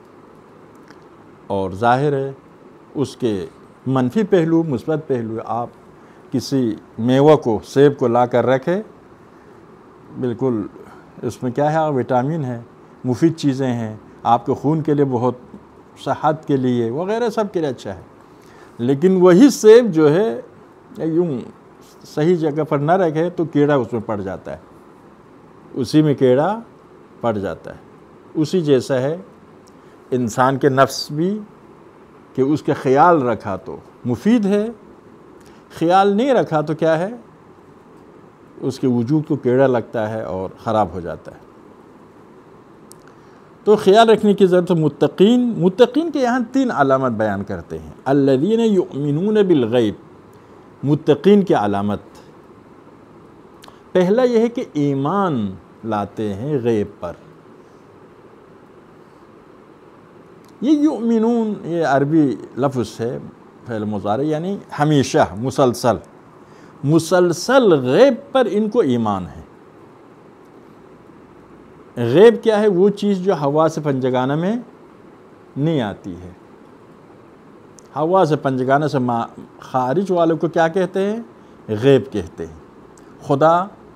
اور ظاہر ہے اس کے منفی پہلو، مثبت پہلو۔ آپ کسی میوہ کو، سیب کو لا کر رکھے، بالکل اس میں کیا ہے؟ وٹامن ہے، مفید چیزیں ہیں، آپ کے خون کے لیے بہت، صحت کے لیے وغیرہ سب کے لیے اچھا ہے، لیکن وہی سیب جو ہے یوں صحیح جگہ پر نہ رکھے تو کیڑا اس میں پڑ جاتا ہے، اسی میں کیڑا پڑ جاتا ہے۔ اسی جیسا ہے انسان کے نفس بھی، کہ اس کے خیال رکھا تو مفید ہے، خیال نہیں رکھا تو کیا ہے؟ اس کے وجود کو کیڑا لگتا ہے اور خراب ہو جاتا ہے۔ تو خیال رکھنے کی ضرورت ہے۔ متقین کے یہاں 3 علامت بیان کرتے ہیں۔ الذین یؤمنون بالغیب، متقین کی علامت پہلا یہ ہے کہ ایمان لاتے ہیں غیب پر۔ یہ یؤمنون، یہ عربی لفظ ہے، فعل مضارع، یعنی ہمیشہ، مسلسل غیب پر ان کو ایمان ہے۔ غیب کیا ہے؟ وہ چیز جو حواس پنجگانہ میں نہیں آتی ہے. حواس پنجگانہ سے خارج والوں کو کیا کہتے ہیں؟ غیب کہتے ہیں. خدا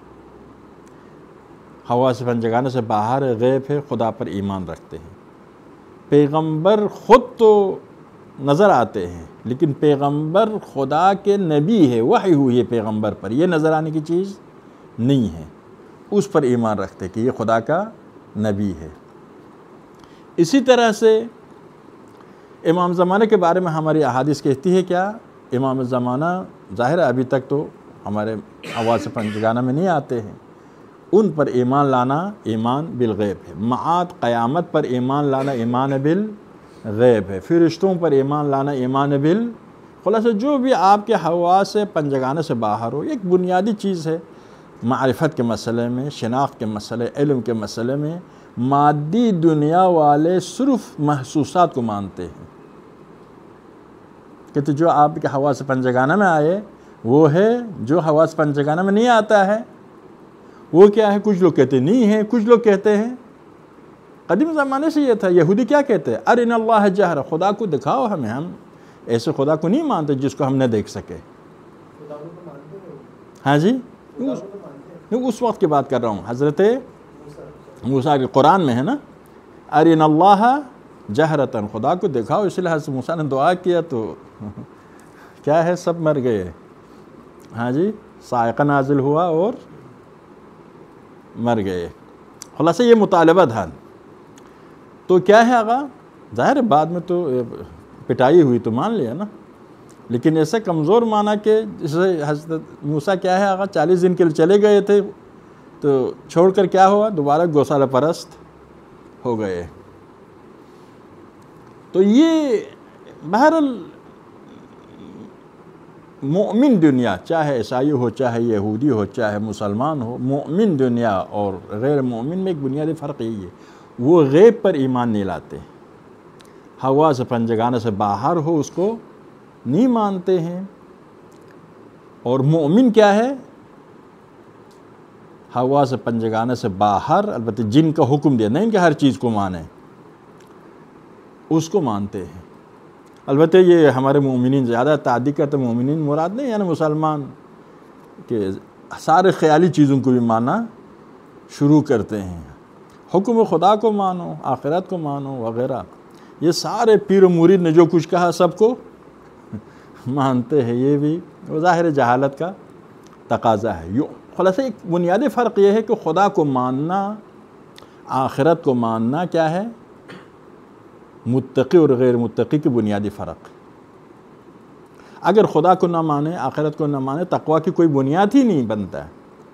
حواس پنجگانہ سے باہر غیب ہے، خدا پر ایمان رکھتے ہیں. پیغمبر خود تو نظر آتے ہیں، لیکن پیغمبر خدا کے نبی ہے، وحی ہوئی ہے پیغمبر پر، یہ نظر آنے کی چیز نہیں ہے. اس پر ایمان رکھتے کہ یہ خدا کا نبی ہے. اسی طرح سے امام زمانہ کے بارے میں ہماری احادیث کہتی ہے کیا؟ امام زمانہ ظاہر ہے ابھی تک تو ہمارے حواس پنجگانہ میں نہیں آتے ہیں، ان پر ایمان لانا ایمان بالغیب ہے. معاد قیامت پر ایمان لانا ایمان بالغیب ہے. فرشتوں پر ایمان لانا ایمان خلاصہ جو بھی آپ کے حواس پنجگانہ سے باہر ہو، ایک بنیادی چیز ہے. معرفت کے مسئلے میں، شناخت کے مسئلے، علم کے مسئلے میں مادی دنیا والے صرف محسوسات کو مانتے ہیں کہ تو جو آپ کے حواس پنجگانہ میں آئے وہ ہے، جو حواس پنجگانہ میں نہیں آتا ہے وہ کیا ہے؟ کچھ لوگ کہتے نہیں ہیں، کچھ لوگ کہتے ہیں. قدیم زمانے سے یہ تھا. یہودی کیا کہتے ہیں؟ ارنا اللہ جہرا، خدا کو دکھاؤ ہمیں، ہم ایسے خدا کو نہیں مانتے جس کو ہم نہ دیکھ سکے. ہاں جی، اس وقت کی بات کر رہا ہوں. حضرت موسیٰ کے قرآن میں ہے نا، ارنا اللہ جہرتاً، خدا کو دکھاؤ. اس لیے حضرت موسیٰ نے دعا کیا تو کیا ہے؟ سب مر گئے. ہاں جی، صاعقہ نازل ہوا اور مر گئے. خلاصہ یہ مطالبہ تھا. تو کیا ہے آقا؟ ظاہر بعد میں تو پٹائی ہوئی تو مان لیا نا، لیکن ایسے کمزور مانا کہ جیسے حضرت موسیٰ کیا ہے آقا 40 دن کے لیے چلے گئے تھے تو چھوڑ کر کیا ہوا؟ دوبارہ گوسالہ پرست ہو گئے. تو یہ بہرحال مومن دنیا، چاہے عیسائی ہو، چاہے یہودی ہو، چاہے مسلمان ہو، مومن دنیا اور غیر مومن میں ایک بنیادی فرق یہی ہے، وہ غیب پر ایمان نہیں لاتے. حواس پنجگانہ سے باہر ہو اس کو نہیں مانتے ہیں. اور مومن کیا ہے؟ حواس پنجگانہ سے باہر، البتہ جن کا حکم دیا، نہیں کہ ہر چیز کو مانیں، اس کو مانتے ہیں. البتہ یہ ہمارے مومنین زیادہ تعدی کرتے، مومنین مراد نہیں یعنی مسلمان، کہ سارے خیالی چیزوں کو بھی ماننا شروع کرتے ہیں. حکم خدا کو مانو، آخرت کو مانو وغیرہ، یہ سارے پیر و مرید نے جو کچھ کہا سب کو مانتے ہیں. یہ بھی ظاہر جہالت کا تقاضا ہے. خلاصہ ایک بنیادی فرق یہ ہے کہ خدا کو ماننا، آخرت کو ماننا کیا ہے؟ متقی اور غیر متقی کی بنیادی فرق. اگر خدا کو نہ مانے، آخرت کو نہ مانے، تقویٰ کی کوئی بنیاد ہی نہیں بنتا ہے.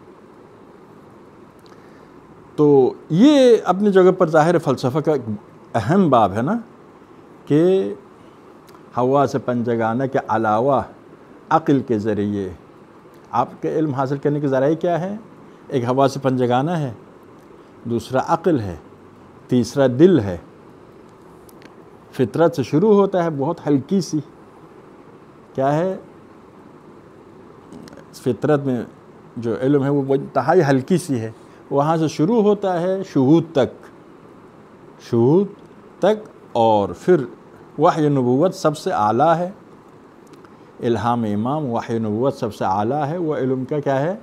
تو یہ اپنی جگہ پر ظاہر فلسفہ کا اہم باب ہے نا، کہ حواس پنجگانہ کے علاوہ عقل کے ذریعے آپ کے علم حاصل کرنے کے ذرائع کیا ہے؟ ایک حواس پنجگانہ ہے، دوسرا عقل ہے، تیسرا دل ہے. فطرت سے شروع ہوتا ہے، بہت ہلکی سی، کیا ہے؟ فطرت میں جو علم ہے وہ انتہائی ہلکی سی ہے. وہاں سے شروع ہوتا ہے شہود تک، اور پھر وحی نبوت سب سے اعلیٰ ہے. الہام امام، وحی نبوت سب سے اعلیٰ ہے. وہ علم کا کیا ہے؟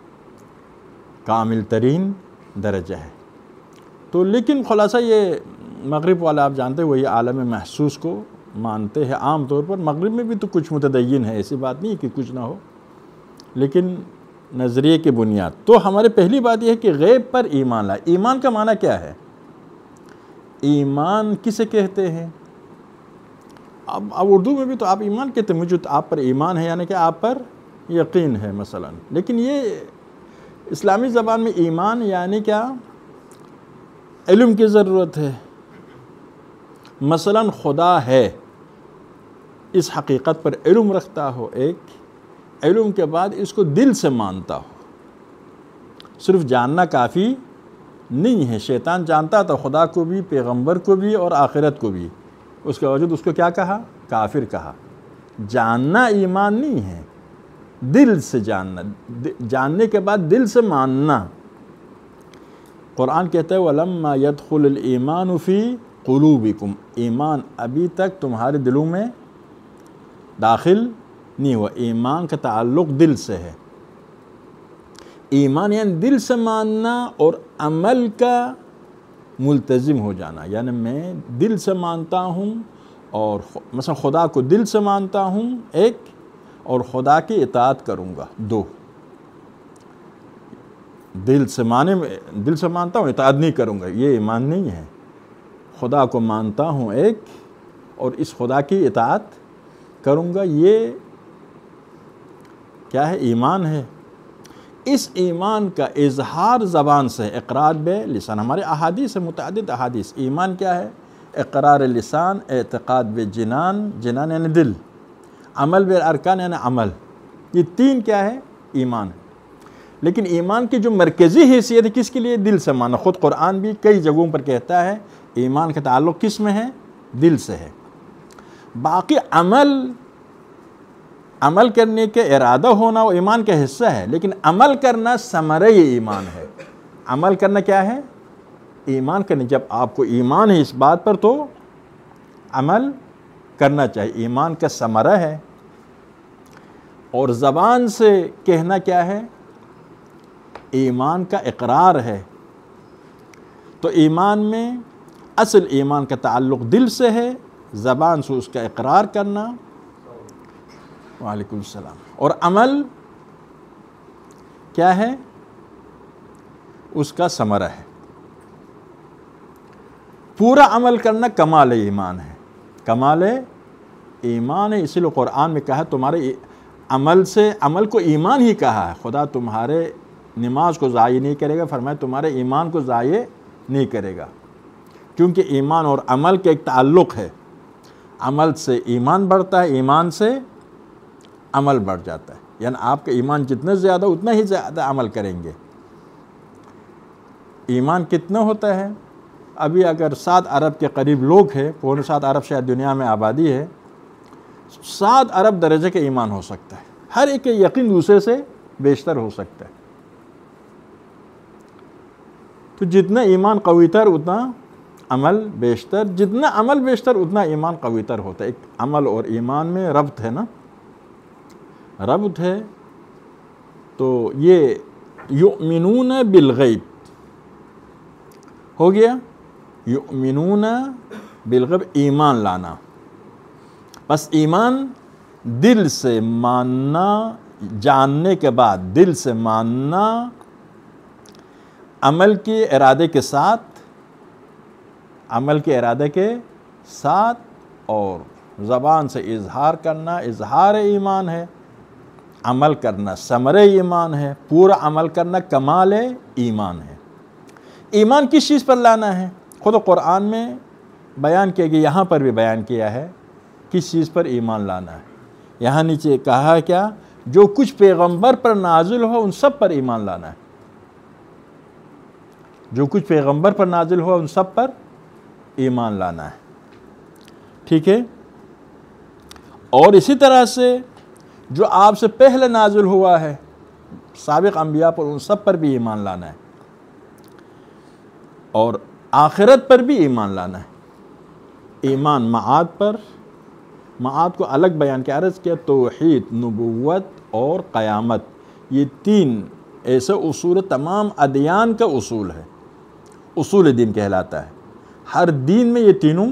کامل ترین درجہ ہے. تو لیکن خلاصہ یہ مغرب والا آپ جانتے ہیں، وہی عالم محسوس کو مانتے ہیں عام طور پر. مغرب میں بھی تو کچھ متدین ہے، ایسی بات نہیں کہ کچھ نہ ہو، لیکن نظریے کی بنیاد. تو ہمارے پہلی بات یہ ہے کہ غیب پر ایمان لائے. ایمان کا معنی کیا ہے؟ ایمان کسے کہتے ہیں؟ اب اردو میں بھی تو آپ ایمان کہتے ہیں، مجھے آپ پر ایمان ہے یعنی کہ آپ پر یقین ہے مثلا. لیکن یہ اسلامی زبان میں ایمان یعنی کیا؟ علم کی ضرورت ہے. مثلا خدا ہے، اس حقیقت پر علم رکھتا ہو، ایک علم کے بعد اس کو دل سے مانتا ہو. صرف جاننا کافی نہیں ہے. شیطان جانتا تھا خدا کو بھی، پیغمبر کو بھی اور آخرت کو بھی، اس کے باوجود اس کو کیا کہا؟ کافر کہا. جاننا ایمان نہیں ہے، دل سے جاننا، جاننے کے بعد دل سے ماننا. قرآن کہتا ہے وَلَمَّا يَدْخُلِ الْإِيمَانُ فِي قُلُوبِكُمْ، ایمان ابھی تک تمہارے دلوں میں داخل نہیں ہوا۔ ایمان کا تعلق دل سے ہے۔ ایمان یعنی دل سے ماننا اور عمل کا ملتزم ہو جانا، یعنی میں دل سے مانتا ہوں اور مثلا خدا کو دل سے مانتا ہوں ایک، اور خدا کی اطاعت کروں گا دو۔ دل سے مانتا ہوں اطاعت نہیں کروں گا، یہ ایمان نہیں ہے۔ خدا کو مانتا ہوں ایک اور اس خدا کی اطاعت کروں گا، یہ کیا ہے؟ ایمان ہے۔ اس ایمان کا اظہار زبان سے، اقرار بے لسان، ہمارے احادیث ہے، متعدد احادیث۔ ایمان کیا ہے؟ اقرار لسان، اعتقاد بے جنان، جنان یعنی دل، عمل بے ارکان یعنی عمل، یہ تین کیا ہے؟ ایمان ہے۔ لیکن ایمان کی جو مرکزی حیثیت ہے کس کے لیے؟ دل سے ماننا۔ خود قرآن بھی کئی جگہوں پر کہتا ہے ایمان کا تعلق کس میں ہے؟ دل سے ہے۔ باقی عمل کرنے کے ارادہ ہونا وہ ایمان کا حصہ ہے، لیکن عمل کرنا ثمرہ ایمان ہے۔ عمل کرنا کیا ہے؟ ایمان کرنا۔ جب آپ کو ایمان ہے اس بات پر تو عمل کرنا چاہیے، ایمان کا ثمرہ ہے۔ اور زبان سے کہنا کیا ہے؟ ایمان کا اقرار ہے۔ تو ایمان میں اصل ایمان کا تعلق دل سے ہے، زبان سے اس کا اقرار کرنا، وعلیکم السلام، اور عمل کیا ہے؟ اس کا ثمرہ ہے۔ پورا عمل کرنا کمال ایمان ہے، کمال ایمان ہے۔ اسی لیے قرآن میں کہا تمہارے عمل کو ایمان ہی کہا ہے۔ خدا تمہارے نماز کو ضائع نہیں کرے گا، فرمایا تمہارے ایمان کو ضائع نہیں کرے گا، کیونکہ ایمان اور عمل کا ایک تعلق ہے۔ عمل سے ایمان بڑھتا ہے، ایمان سے عمل بڑھ جاتا ہے، یعنی آپ کا ایمان جتنا زیادہ اتنا ہی زیادہ عمل کریں گے۔ ایمان کتنا ہوتا ہے؟ ابھی اگر 7 ارب کے قریب لوگ ہیں، 7.25 ارب شاید دنیا میں آبادی ہے، 7 ارب درجے کا ایمان ہو سکتا ہے۔ ہر ایک یقین دوسرے سے بیشتر ہو سکتا ہے۔ تو جتنا ایمان قوی تر اتنا عمل بیشتر، جتنا عمل بیشتر اتنا ایمان قوی تر ہوتا ہے۔ ایک عمل اور ایمان میں ربط ہے نا، ربط ہے۔ تو یہ یؤمنون بالغیب ہو گیا، یؤمنون بالغیب ایمان لانا۔ بس ایمان دل سے ماننا، جاننے کے بعد دل سے ماننا، عمل کے ارادے کے ساتھ اور زبان سے اظہار کرنا، اظہار ایمان ہے۔ عمل کرنا ثمرہ ایمان ہے، پورا عمل کرنا کمال ایمان ہے۔ ایمان کس چیز پر لانا ہے؟ خود قرآن میں بیان کیا گیا، یہاں پر بھی بیان کیا ہے کس چیز پر ایمان لانا ہے۔ یہاں نیچے کہا ہے کیا؟ جو کچھ پیغمبر پر نازل ہو ان سب پر ایمان لانا ہے۔ جو کچھ پیغمبر پر نازل ہوا ان سب پر ایمان لانا ہے، ٹھیک ہے؟ اور اسی طرح سے جو آپ سے پہلے نازل ہوا ہے سابق انبیاء پر، ان سب پر بھی ایمان لانا ہے، اور آخرت پر بھی ایمان لانا ہے۔ ایمان معاد پر، معاد کو الگ بیان کیا، عرض کیا توحید، نبوت اور قیامت، یہ 3 ایسے اصول تمام ادیان کا اصول ہے، اصول دین کہلاتا ہے۔ ہر دین میں یہ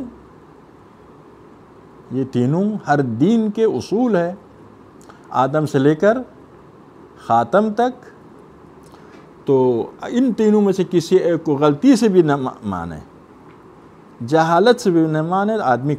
تینوں ہر دین کے اصول ہے، آدم سے لے کر خاتم تک۔ تو ان تینوں میں سے کسی ایک کو غلطی سے بھی نہ مانے، جہالت سے بھی نہ مانے، آدمی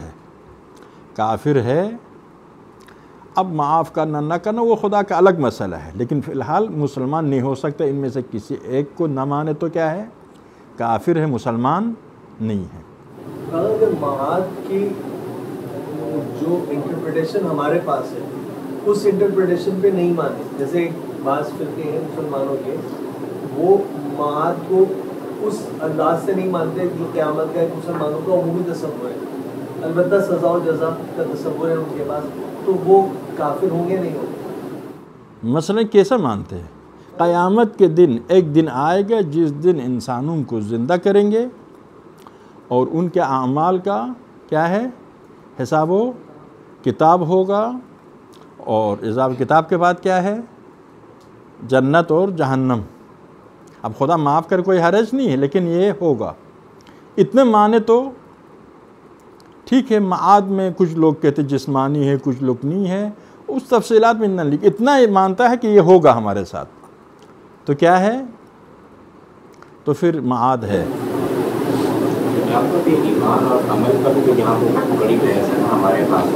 کافر ہے۔ اب معاف کرنا نہ کرنا وہ خدا کا الگ مسئلہ ہے، لیکن فی الحال مسلمان نہیں ہو سکتا۔ ان میں سے کسی ایک کو نہ مانے تو کیا ہے؟ کافر ہے، مسلمان نہیں ہے۔ اگر معاد کی جو انٹرپریٹیشن ہمارے پاس ہے اس انٹرپریٹیشن پہ نہیں مانے، جیسے بعض فرقے ہیں مسلمانوں کے، وہ معاد کو اس انداز سے نہیں مانتے جو قیامت کا ایک مسلمانوں کا عمومی تصور ہے، البتہ سزا و جزا کا تصور ہے ان کے پاس، تو وہ کافر ہوں گے نہیں ہوں گے؟ مثلا کیسا مانتے ہیں؟ قیامت کے دن ایک دن آئے گا جس دن انسانوں کو زندہ کریں گے اور ان کے اعمال کا کیا ہے حساب و کتاب ہوگا، اور حساب کتاب کے بعد کیا ہے جنت اور جہنم۔ اب خدا معاف کر کوئی حرج نہیں ہے، لیکن یہ ہوگا اتنے معنی تو ٹھیک ہے۔ معاد میں کچھ لوگ کہتے جسمانی ہے، کچھ لوگ نہیں ہے، اس تفصیلات میں نہ لکھ، اتنا یہ مانتا ہے کہ یہ ہوگا ہمارے ساتھ، تو کیا ہے تو پھر معاد ہے۔ آپ کو بھی ایمان اور عمل کا بھی یہاں پہ بڑی بحث ہے ہمارے پاس۔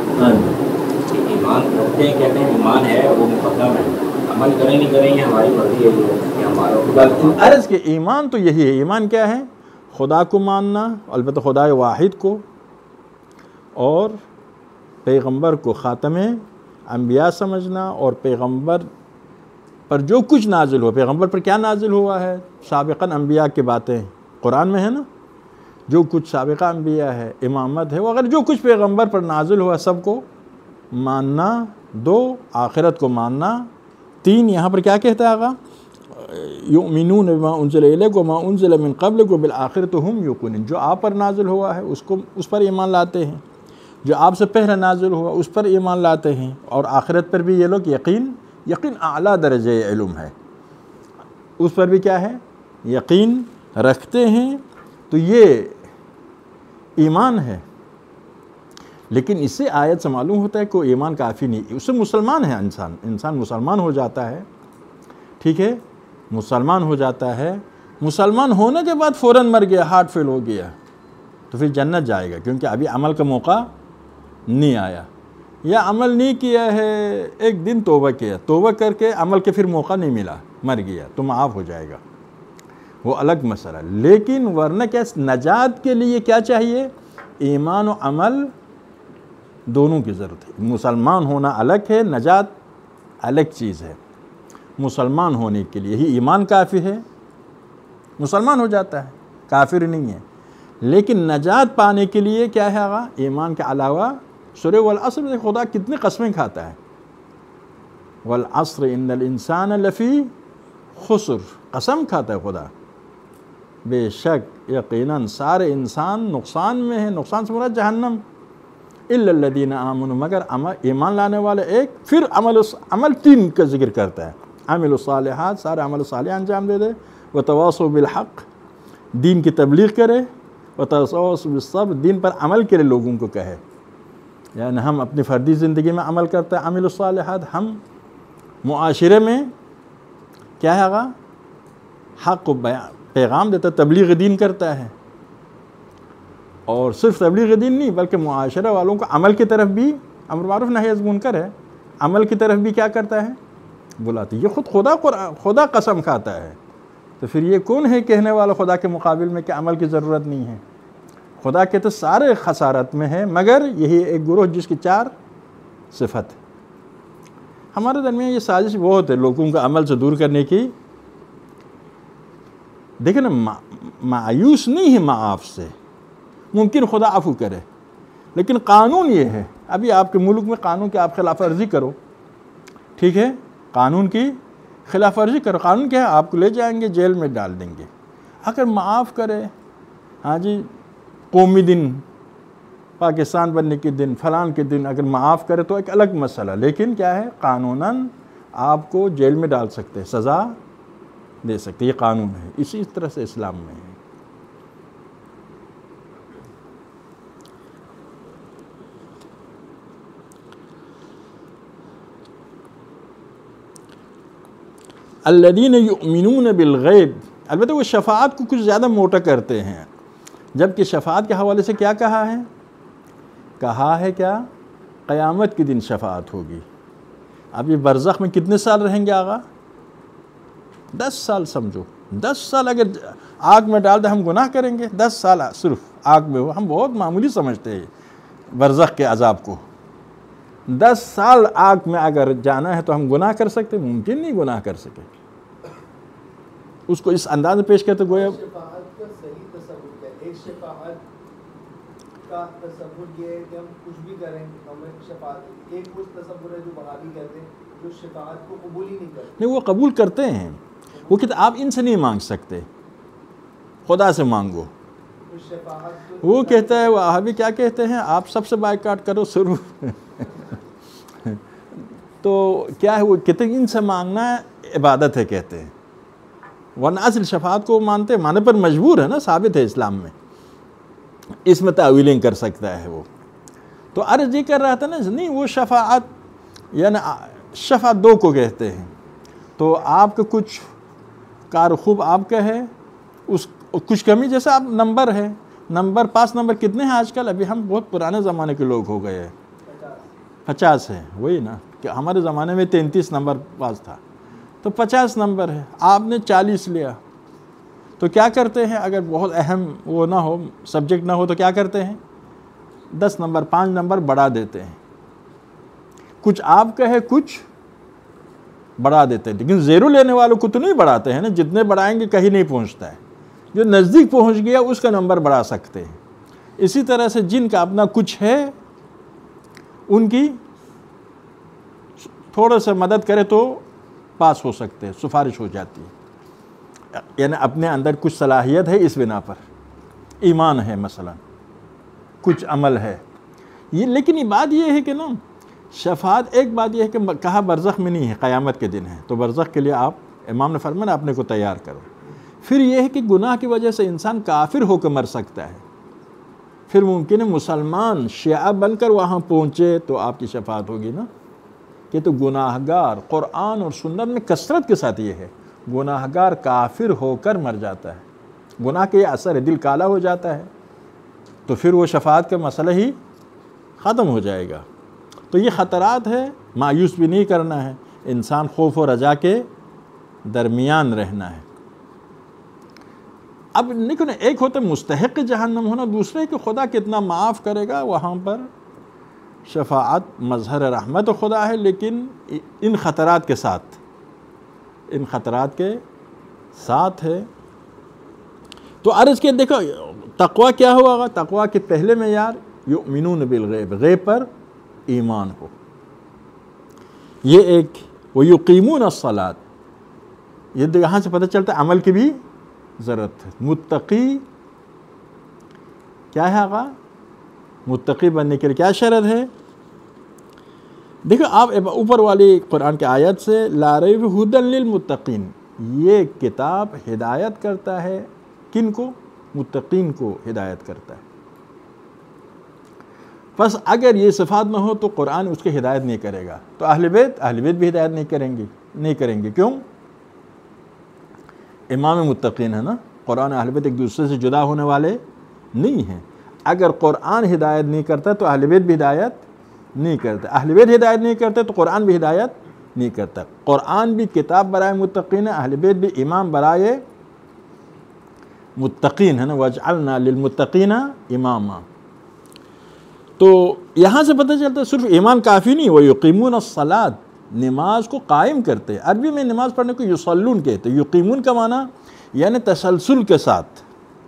ایمان رکھتے ہیں، کہتے ہیں ایمان ہے وہ مقدم ہے، عمل کریں نہیں کریں یہ ہماری مرضی ہے، یہ ہمارا عرض کہ ایمان تو یہی ہے۔ ایمان کیا ہے؟ خدا کو ماننا، البتہ خدا واحد کو، اور پیغمبر کو خاتم انبیاء سمجھنا، اور پیغمبر پر جو کچھ نازل ہوا، پیغمبر پر کیا نازل ہوا ہے سابقاً انبیاء کی باتیں قرآن میں ہے نا، جو کچھ سابقہ انبیاء ہے، امامت ہے وغیرہ، جو کچھ پیغمبر پر نازل ہوا سب کو ماننا۔ 2 آخرت کو ماننا۔ 3 یہاں پر کیا کہتا ہے آقا؟ یؤمنون بما انزل الیک وما انزل من قبلک وبالآخرۃ هم یوقنون، جو آپ پر نازل ہوا ہے اس پر ایمان لاتے ہیں، جو آپ سے پہلے نازل ہوا اس پر ایمان لاتے ہیں، اور آخرت پر بھی یہ لوگ یقین اعلیٰ درجہ علم ہے، اس پر بھی کیا ہے یقین رکھتے ہیں۔ تو یہ ایمان ہے، لیکن اس سے آیت سے معلوم ہوتا ہے کہ ایمان کافی نہیں، اس سے مسلمان ہے انسان مسلمان ہو جاتا ہے، ٹھیک ہے، مسلمان ہو جاتا ہے، مسلمان ہونے کے بعد فوراً مر گیا، ہارٹ فیل ہو گیا، تو پھر جنت جائے گا، کیونکہ ابھی عمل کا موقع نہیں آیا، یا عمل نہیں کیا ہے، ایک دن توبہ کیا، توبہ کر کے عمل کے پھر موقع نہیں ملا، مر گیا تو معاف ہو جائے گا، وہ الگ مسئلہ۔ لیکن ورنہ کیا نجات کے لیے کیا چاہیے؟ ایمان و عمل دونوں کی ضرورت ہے۔ مسلمان ہونا الگ ہے، نجات الگ چیز ہے۔ مسلمان ہونے کے لیے ہی ایمان کافی ہے، مسلمان ہو جاتا ہے، کافر نہیں ہے، لیکن نجات پانے کے لیے کیا ہے آقا؟ ایمان کے علاوہ سورہ والعصر میں خدا کتنی قسمیں کھاتا ہے، والعصر ان الانسان لفی خسر، قسم کھاتا ہے خدا، بے شک یقیناً سارے انسان نقصان میں ہیں، نقصان سے مراد جہنم، الا الذین آمنوا، مگر ایمان لانے والے ایک، پھر عمل 3 کا ذکر کرتا ہے، عمل الصالحات، سارے عمل صالح انجام دے دے، وتواصوا بالحق، دین کی تبلیغ کرے، وتواصوا بالصبر، دین پر عمل کرے، لوگوں کو کہے، یعنی ہم اپنی فردی زندگی میں عمل کرتے ہیں عمل الصالحات، ہم معاشرے میں کیا ہے آقا؟ حق کو پیغام دیتا ہے، تبلیغ دین کرتا ہے، اور صرف تبلیغ دین نہیں بلکہ معاشرہ والوں کو عمل کی طرف بھی، امر معروف نہی عن منکر ہے، عمل کی طرف بھی کیا کرتا ہے؟ بلاتی۔ یہ خود خدا قسم کھاتا ہے، تو پھر یہ کون ہے کہنے والا خدا کے مقابل میں کہ عمل کی ضرورت نہیں ہے؟ خدا کہتے سارے خسارت میں ہے مگر یہی ایک گروہ جس کی 4 صفت۔ ہمارے درمیان یہ سازش بہت ہے لوگوں کو عمل سے دور کرنے کی۔ دیکھیں نا، مایوس نہیں ہے معاف سے، ممکن خدا عفو کرے، لیکن قانون یہ ہے، ابھی آپ کے ملک میں قانون کی آپ خلاف ورزی کرو، ٹھیک ہے، قانون کی خلاف ورزی کرو، قانون کیا ہے؟ آپ کو لے جائیں گے، جیل میں ڈال دیں گے۔ اگر معاف کرے، ہاں جی، قومی دن، پاکستان بننے کے دن، فلان کے دن اگر معاف کرے تو ایک الگ مسئلہ، لیکن کیا ہے؟ قانوناً آپ کو جیل میں ڈال سکتے، سزا دے سکتے، یہ قانون ہے۔ اسی طرح سے اسلام میں ہے۔ الذین یؤمنون بالغیب، البتہ وہ شفاعت کو کچھ زیادہ موٹا کرتے ہیں، جبکہ شفاعت کے حوالے سے کیا کہا ہے؟ کہا ہے کیا؟ قیامت کے دن شفاعت ہوگی۔ اب یہ برزخ میں کتنے سال رہیں گے آقا؟ 10 سال سمجھو، 10 سال اگر آگ میں ڈال دیں ہم گناہ کریں گے؟ 10 سال صرف آگ میں ہو، ہم بہت معمولی سمجھتے ہیں برزخ کے عذاب کو۔ 10 سال آگ میں اگر جانا ہے تو ہم گناہ کر سکتے؟ ممکن نہیں گناہ کر سکے۔ اس کو اس انداز میں پیش کرتے گویا شفاعت کا صحیح تصور کیا ہے؟ ایک شفاعت کا کا تصور یہ ہے کہ ہم کچھ بھی کریں ہمیں شفاعت، ایک کچھ تصور ہے جو وہابی کہتے ہیں جو شفاعت کو قبول ہی نہیں کرتے. نہیں، وہ قبول کرتے ہیں، وہ کہتے آپ ان سے نہیں مانگ سکتے، خدا سے مانگو. وہ کہتا ہے وہابی کیا کہتے ہیں، آپ سب سے بائیکاٹ کرو شروع. تو کیا ہے، وہ کہتے ہیں ان سے مانگنا عبادت ہے کہتے ہیں، ورنہ اصل شفاعت کو مانتے مانے پر مجبور ہے نا، ثابت ہے اسلام میں، اس میں تعویلیں کر سکتا ہے وہ. تو عرض یہ کر رہا تھا نا، نہیں وہ شفاعت یعنی شفاعت دو کو کہتے ہیں. تو آپ کا کچھ کار خوب آپ کا ہے، اس کچھ کمی، جیسے آپ نمبر ہے، نمبر 5 نمبر کتنے ہیں آج کل؟ ابھی ہم بہت پرانے زمانے کے لوگ ہو گئے ہیں، 50 ہے، وہی نا کہ ہمارے زمانے میں 33 نمبر پاس تھا، تو 50 نمبر ہے، آپ نے 40 لیا. تو کیا کرتے ہیں، اگر بہت اہم وہ نہ ہو، سبجیکٹ نہ ہو، تو کیا کرتے ہیں 10 نمبر 5 نمبر بڑھا دیتے ہیں. کچھ آپ کا ہے، کچھ بڑھا دیتے ہیں، لیکن زیرو لینے والوں کو تو نہیں بڑھاتے ہیں نا، جتنے بڑھائیں گے کہیں نہیں پہنچتا ہے، جو نزدیک پہنچ گیا اس کا نمبر بڑھا سکتے ہیں. اسی طرح سے جن کا اپنا کچھ ہے ان کی تھوڑا سا مدد کرے تو پاس ہو سکتے ہیں، سفارش ہو جاتی ہے، یعنی اپنے اندر کچھ صلاحیت ہے، اس بنا پر ایمان ہے مثلا، کچھ عمل ہے یہ. لیکن یہ بات یہ ہے کہ نا شفاعت، ایک بات یہ ہے کہ کہا برزخ میں نہیں ہے، قیامت کے دن ہے، تو برزخ کے لیے آپ امام نے فرمایا اپنے کو تیار کرو. پھر یہ ہے کہ گناہ کی وجہ سے انسان کافر ہو کے مر سکتا ہے، پھر ممکن ہے مسلمان شیعہ بن کر وہاں پہنچے تو آپ کی شفاعت ہوگی نا. کہ تو گناہگار، قرآن اور سنت میں کثرت کے ساتھ یہ ہے، گناہگار کافر ہو کر مر جاتا ہے، گناہ کے یہ اثر ہے، دل کالا ہو جاتا ہے، تو پھر وہ شفاعت کا مسئلہ ہی ختم ہو جائے گا. تو یہ خطرات ہے، مایوس بھی نہیں کرنا ہے، انسان خوف و رجا کے درمیان رہنا ہے. اب لیکن ایک ہوتا ہے مستحق جہنم ہونا، دوسرے کہ خدا کتنا معاف کرے گا. وہاں پر شفاعت مظہر رحمت خدا ہے، لیکن ان خطرات کے ساتھ، ان خطرات کے ساتھ ہے. تو عرض کے دیکھو تقویٰ کیا ہوا، تقویٰ کے پہلے معیار یؤمنون بالغیب، غیب پر ایمان ہو. یہ ایک ویقیمون الصلاۃ، یہ یہاں سے پتہ چلتا ہے عمل کی بھی ضرورت ہے. متقی کیا ہے آقا، متقی بننے کے لیے کیا شرط ہے؟ دیکھو آپ اوپر والی قرآن کی آیت سے لا ریب ھدی للمتقین، یہ کتاب ہدایت کرتا ہے کن کو؟ متقین کو ہدایت کرتا ہے. بس اگر یہ صفات نہ ہو تو قرآن اس کی ہدایت نہیں کرے گا. تو اہل بیت بھی ہدایت نہیں کریں گے. کیوں؟ امام متقین ہے نا، قرآن اہل بیت ایک دوسرے سے جدا ہونے والے نہیں ہیں. اگر قرآن ہدایت نہیں کرتا تو اہل بیت بھی ہدایت نہیں کرتا، اہل بیت ہدایت نہیں کرتے تو قرآن بھی ہدایت نہیں کرتا. قرآن بھی کتاب برائے متقین ہے، اہل بیت بھی امام برائے متقین ہے نا، وَجْعَلْنَا لِلْمُتَّقِينَ إِمَامًا. تو یہاں سے پتہ چلتا ہے صرف ایمان کافی نہیں، وَيُقِيمُونَ الصَّلَاةَ، نماز کو قائم کرتے ہیں. عربی میں نماز پڑھنے کو یصلون کہتے ہیں. یقیمون کا معنی یعنی تسلسل کے ساتھ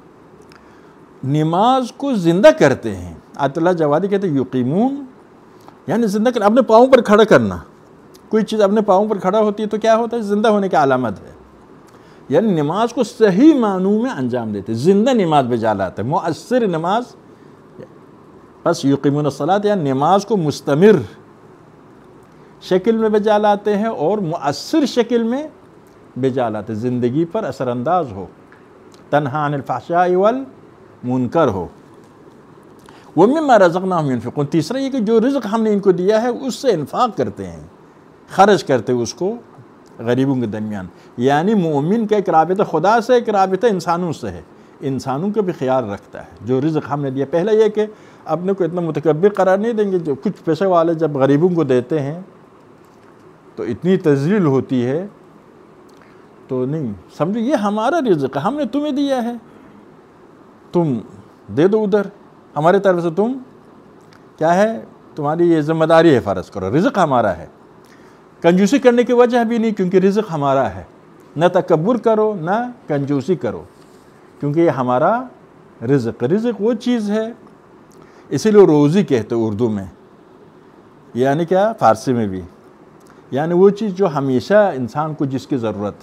نماز کو زندہ کرتے ہیں. آیت اللہ جوادی کہتے ہیں یقیمون یعنی زندہ کرنا، اپنے پاؤں پر کھڑا کرنا. کوئی چیز اپنے پاؤں پر کھڑا ہوتی ہے تو کیا ہوتا ہے؟ زندہ ہونے کی علامت ہے. یعنی نماز کو صحیح معنوں میں انجام دیتے، زندہ نماز بجا لاتے، مؤثر نماز. بس یقیمون الصلاۃ یعنی نماز کو مستمر شکل میں بجا لاتے ہیں اور مؤثر شکل میں بجا لاتے، زندگی پر اثر انداز ہو، تنہا عن الفحشاء والمنکر ہو. وَمِمَّا رَزَقْنَاهُمْ يُنْفِقُونَ، تیسرا یہ کہ جو رزق ہم نے ان کو دیا ہے اس سے انفاق کرتے ہیں، خرچ کرتے اس کو غریبوں کے درمیان. یعنی مومن کا ایک رابطہ خدا سے، ایک رابطہ انسانوں سے ہے، انسانوں کا بھی خیال رکھتا ہے. جو رزق ہم نے دیا، پہلا یہ کہ اپنے کو اتنا متکبر قرار نہیں دیں گے. جو کچھ پیسے والے جب غریبوں کو دیتے ہیں تو اتنی تذلیل ہوتی ہے، تو نہیں سمجھو یہ ہمارا رزق ہے، ہم نے تمہیں دیا ہے، تم دے دو ادھر، ہمارے طرف سے تم کیا ہے، تمہاری یہ ذمہ داری ہے، فرض کرو رزق ہمارا ہے. کنجوسی کرنے کی وجہ بھی نہیں، کیونکہ رزق ہمارا ہے. نہ تکبر کرو نہ کنجوسی کرو، کیونکہ یہ ہمارا رزق. رزق وہ چیز ہے اسی لیے روزی کہتے اردو میں، یعنی کیا فارسی میں بھی، یعنی وہ چیز جو ہمیشہ انسان کو جس کی ضرورت.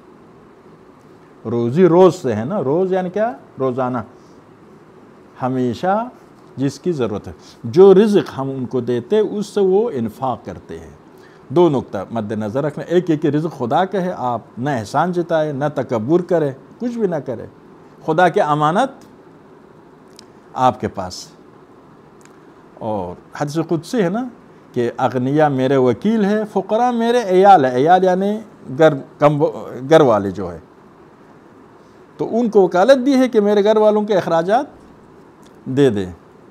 روزی روز سے ہے نا، روز یعنی کیا روزانہ، ہمیشہ جس کی ضرورت ہے. جو رزق ہم ان کو دیتے اس سے وہ انفاق کرتے ہیں. دو نقطہ مد نظر رکھنا، ایک یہ کہ رزق خدا کا ہے، آپ نہ احسان جتائے نہ تکبر کرے، کچھ بھی نہ کرے. خدا کی امانت آپ کے پاس. اور حدیث قدسی ہے نا کہ اغنیاء میرے وکیل ہے، فقراء میرے عیال ہے. عیال یعنی گھر والے جو ہے، تو ان کو وکالت دی ہے کہ میرے گھر والوں کے اخراجات دے دیں.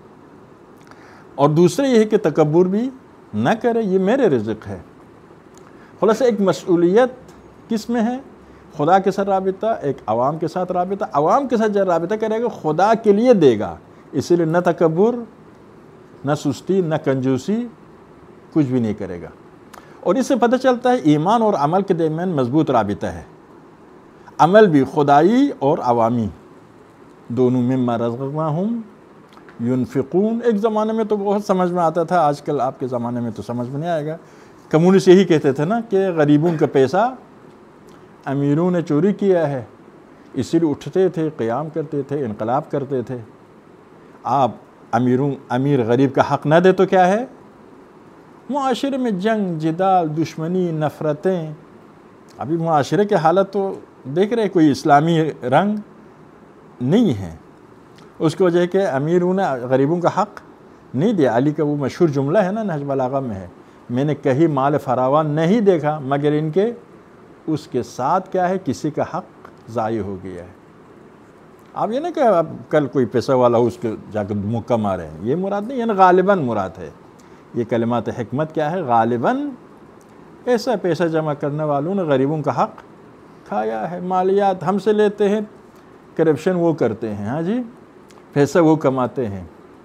اور دوسرے یہ ہے کہ تکبر بھی نہ کرے، یہ میرے رزق ہے. خلاصہ ایک مسئولیت کس میں ہے؟ خدا کے ساتھ رابطہ، ایک عوام کے ساتھ رابطہ. عوام کے ساتھ جب رابطہ کرے گا خدا کے لیے دے گا، اسی لیے نہ تکبر، نہ سستی، نہ کنجوسی، کچھ بھی نہیں کرے گا. اور اس سے پتہ چلتا ہے ایمان اور عمل کے درمیان مضبوط رابطہ ہے. عمل بھی خدائی اور عوامی دونوں. مما رزقناہم ينفقون. ایک زمانے میں تو بہت سمجھ میں آتا تھا، آج کل آپ کے زمانے میں تو سمجھ میں نہیں آئے گا. کمیونسٹ یہی کہتے تھے نا کہ غریبوں کا پیسہ امیروں نے چوری کیا ہے، اسی لیے اٹھتے تھے، قیام کرتے تھے، انقلاب کرتے تھے. آپ امیر غریب کا حق نہ دے تو کیا ہے؟ معاشرے میں جنگ، جدال، دشمنی، نفرتیں. ابھی معاشرے کے حالت تو دیکھ رہے، کوئی اسلامی رنگ نہیں ہے. اس کی وجہ کہ امیروں نے غریبوں کا حق نہیں دیا. علی کا وہ مشہور جملہ ہے نا، نہج بلاغہ میں ہے، میں نے کہیں مال فراوان نہیں دیکھا مگر ان کے اس کے ساتھ کیا ہے کسی کا حق ضائع ہو گیا ہے. آپ یہ نہ کہ اب کل کوئی پیسہ والا ہو اس کے جا کے مکہ مارے ہیں، یہ مراد نہیں، یعنی غالباً مراد ہے. یہ کلمات حکمت کیا ہے؟ غالباً ایسا پیسہ جمع کرنے والوں نے غریبوں کا حق کھایا ہے. مالیات ہم سے لیتے ہیں، کرپشن وہ کرتے ہیں، ہاں جی، پیسہ وہ کماتے ہیں.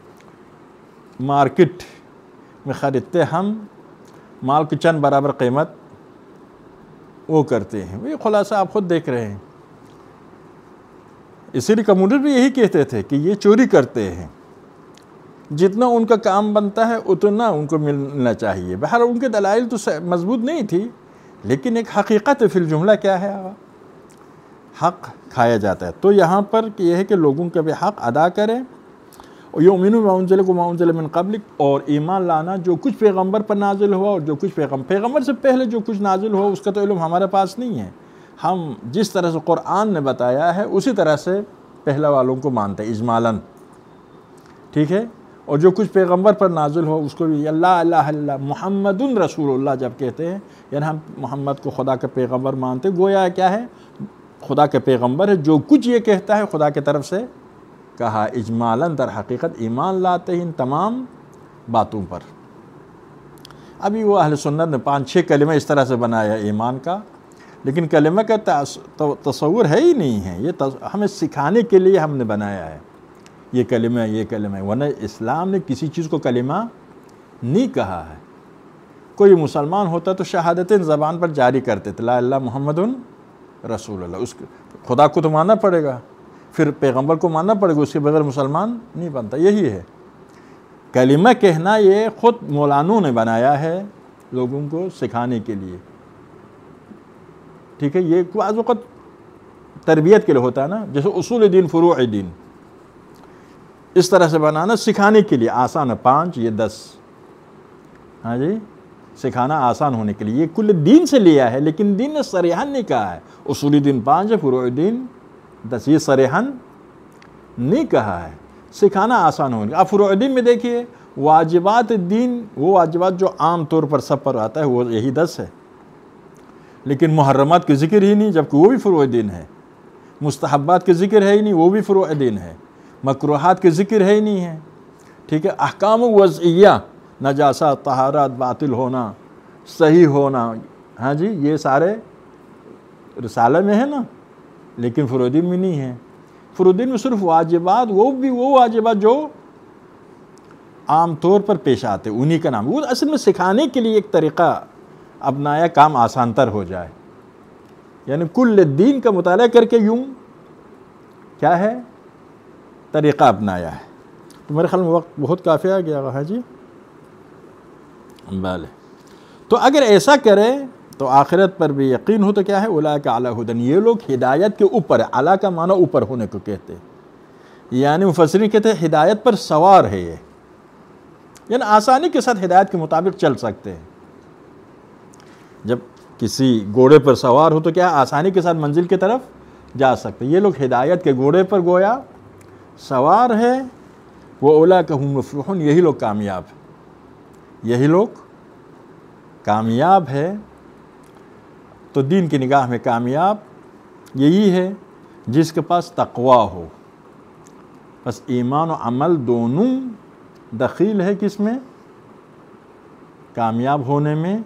مارکیٹ میں خریدتے ہم، مال کی چند برابر قیمت وہ کرتے ہیں. یہ خلاصہ آپ خود دیکھ رہے ہیں. اسی لیے کمیونسٹ بھی یہی کہتے تھے کہ یہ چوری کرتے ہیں، جتنا ان کا کام بنتا ہے اتنا ان کو ملنا چاہیے. بہر ان کے دلائل تو مضبوط نہیں تھی، لیکن ایک حقیقت فی الجملہ کیا ہے؟ حق کھایا جاتا ہے. تو یہاں پر یہ ہے کہ لوگوں کا بھی حق ادا کریں. اور یؤمنون بما انزل وما انزل من قبلک، اور ایمان لانا جو کچھ پیغمبر پر نازل ہوا اور جو کچھ پیغمبر سے پہلے جو کچھ نازل ہوا اس کا تو علم ہمارے پاس نہیں ہے. ہم جس طرح سے قرآن نے بتایا ہے اسی طرح سے پہلا والوں کو مانتے ہیں اجمالاً، ٹھیک ہے. اور جو کچھ پیغمبر پر نازل ہو اس کو بھی اللہ الہ الا محمد رسول اللہ جب کہتے ہیں، یعنی ہم محمد کو خدا کا پیغمبر مانتے. گویا کیا ہے؟ خدا کا پیغمبر ہے، جو کچھ یہ کہتا ہے خدا کی طرف سے کہا. اجمالاً در حقیقت ایمان لاتے ہیں ان تمام باتوں پر. ابھی وہ اہل سنت نے 5-6 کلمہ اس طرح سے بنایا ایمان کا، لیکن کلمہ کا تصور ہے ہی نہیں ہے. یہ ہمیں سکھانے کے لیے ہم نے بنایا ہے یہ کلمہ، ورنہ اسلام نے کسی چیز کو کلمہ نہیں کہا ہے. کوئی مسلمان ہوتا تو شہادتیں زبان پر جاری کرتے تھے، لا الہ محمد رسول اللہ. اس خدا کو تو ماننا پڑے گا، پھر پیغمبر کو ماننا پڑے گا، اس کے بغیر مسلمان نہیں بنتا. یہی ہے کلمہ کہنا. یہ خود مولانوں نے بنایا ہے لوگوں کو سکھانے کے لیے، ٹھیک ہے. یہ بعض وقت تربیت کے لیے ہوتا ہے نا، جیسے اصول دین فروع دین، اس طرح سے بنانا سکھانے کے لیے. آسان ہے 5 یہ 10، ہاں جی، سکھانا آسان ہونے کے لیے. یہ کل دین سے لیا ہے، لیکن دین نے صریحاً نہیں کہا ہے اصول دین 5 ہے، فروع دین 10. یہ صریحاً نہیں کہا ہے، سکھانا آسان ہونے. آپ فروع دین میں دیکھیے واجبات دین، وہ واجبات جو عام طور پر سب پر آتا ہے وہ یہی 10 ہے، لیکن محرمات کے ذکر ہی نہیں، جبکہ وہ بھی فروع دین ہے. مستحبات کے ذکر ہے ہی نہیں، وہ بھی فروع دین ہے. مکروہات کے ذکر ہے ہی نہیں ہے، ٹھیک ہے. احکام وضعیہ، نجاسات، طہارت، باطل ہونا، صحیح ہونا، ہاں جی، یہ سارے رسالہ میں ہے نا، لیکن فروع دین میں نہیں ہے. فروع دین میں صرف واجبات، وہ بھی وہ واجبات جو عام طور پر پیش آتے، انہی کا نام. وہ اصل میں سکھانے کے لیے ایک طریقہ اپنایا، کام آسان تر ہو جائے. یعنی کل دین کا مطالعہ کر کے یوں کیا ہے طریقہ اپنایا ہے. تو میرے خیال میں وقت بہت کافی آ گیا ہے جی. بھلے تو اگر ایسا کرے تو آخرت پر بھی یقین ہو تو کیا ہے اولئک علی ھدی، یہ لوگ ہدایت کے اوپر ہے. اعلیٰ کا معنی اوپر ہونے کو کہتے ہیں، یعنی مفسرین کہتے ہیں ہدایت پر سوار ہے یہ، یعنی آسانی کے ساتھ ہدایت کے مطابق چل سکتے ہیں. جب کسی گھوڑے پر سوار ہو تو کیا آسانی کے ساتھ منزل کی طرف جا سکتے. یہ لوگ ہدایت کے گھوڑے پر گویا سوار ہے. وَأُولَئِكَ هُمُ الْمُفْلِحُونَ، یہی لوگ کامیاب ہیں، یہی لوگ کامیاب ہے. تو دین کی نگاہ میں کامیاب یہی ہے جس کے پاس تقوی ہو. بس ایمان و عمل دونوں دخیل ہے کس میں؟ کامیاب ہونے میں.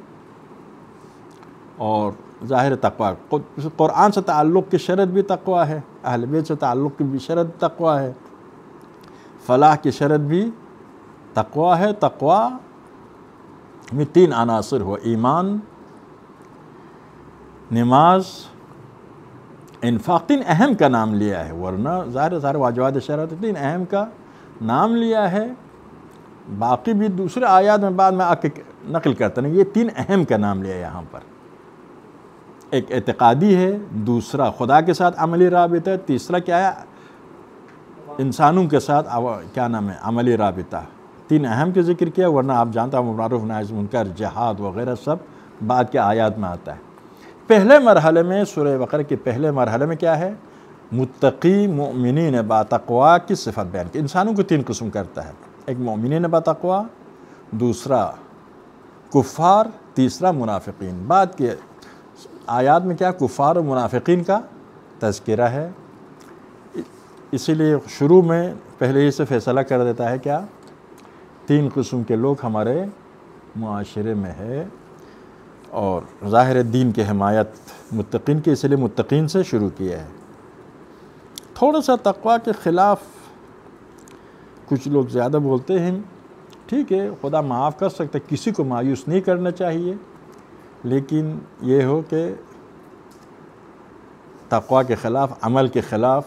اور ظاہر تقوی، قرآن سے تعلق کی شرط بھی تقوی ہے، اہل بیت سے تعلق کی بھی شرط تقوی ہے، فلاح کی شرط بھی تقوی ہے. تقوی میں 3 عناصر ہو، ایمان، نماز، انفاق. 3 اہم کا نام لیا ہے، ورنہ ظاہر واجبات شرط 3 اہم کا نام لیا ہے. باقی بھی دوسرے آیات میں بعد میں آ کے نقل کرتے ہیں. یہ 3 اہم کا نام لیا یہاں پر. ایک اعتقادی ہے، دوسرا خدا کے ساتھ عملی رابطہ ہے، تیسرا کیا ہے انسانوں کے ساتھ کیا نام ہے عملی رابطہ. 3 اہم کے ذکر کیا، ورنہ آپ جانتا ہوں معروف نہی منکر، جہاد وغیرہ سب بعد کے آیات میں آتا ہے. پہلے مرحلے میں سورہ بقرہ کے پہلے مرحلے میں کیا ہے؟ متقی مؤمنین با تقوی کی صفت بیان کی. انسانوں کو 3 قسم کرتا ہے، ایک مؤمنین با تقوی، دوسرا کفار، تیسرا منافقین. بعد کے آیات میں کیا کفار و منافقین کا تذکرہ ہے. اسی لیے شروع میں پہلے ہی سے فیصلہ کر دیتا ہے کیا 3 قسم کے لوگ ہمارے معاشرے میں ہے. اور ظاہر دین کی حمایت متقین کی، اس لیے متقین سے شروع کیا ہے. تھوڑا سا تقوی کے خلاف کچھ لوگ زیادہ بولتے ہیں، ٹھیک ہے خدا معاف کر سکتا ہے، کسی کو مایوس نہیں کرنا چاہیے، لیکن یہ ہو کہ تقوی کے خلاف، عمل کے خلاف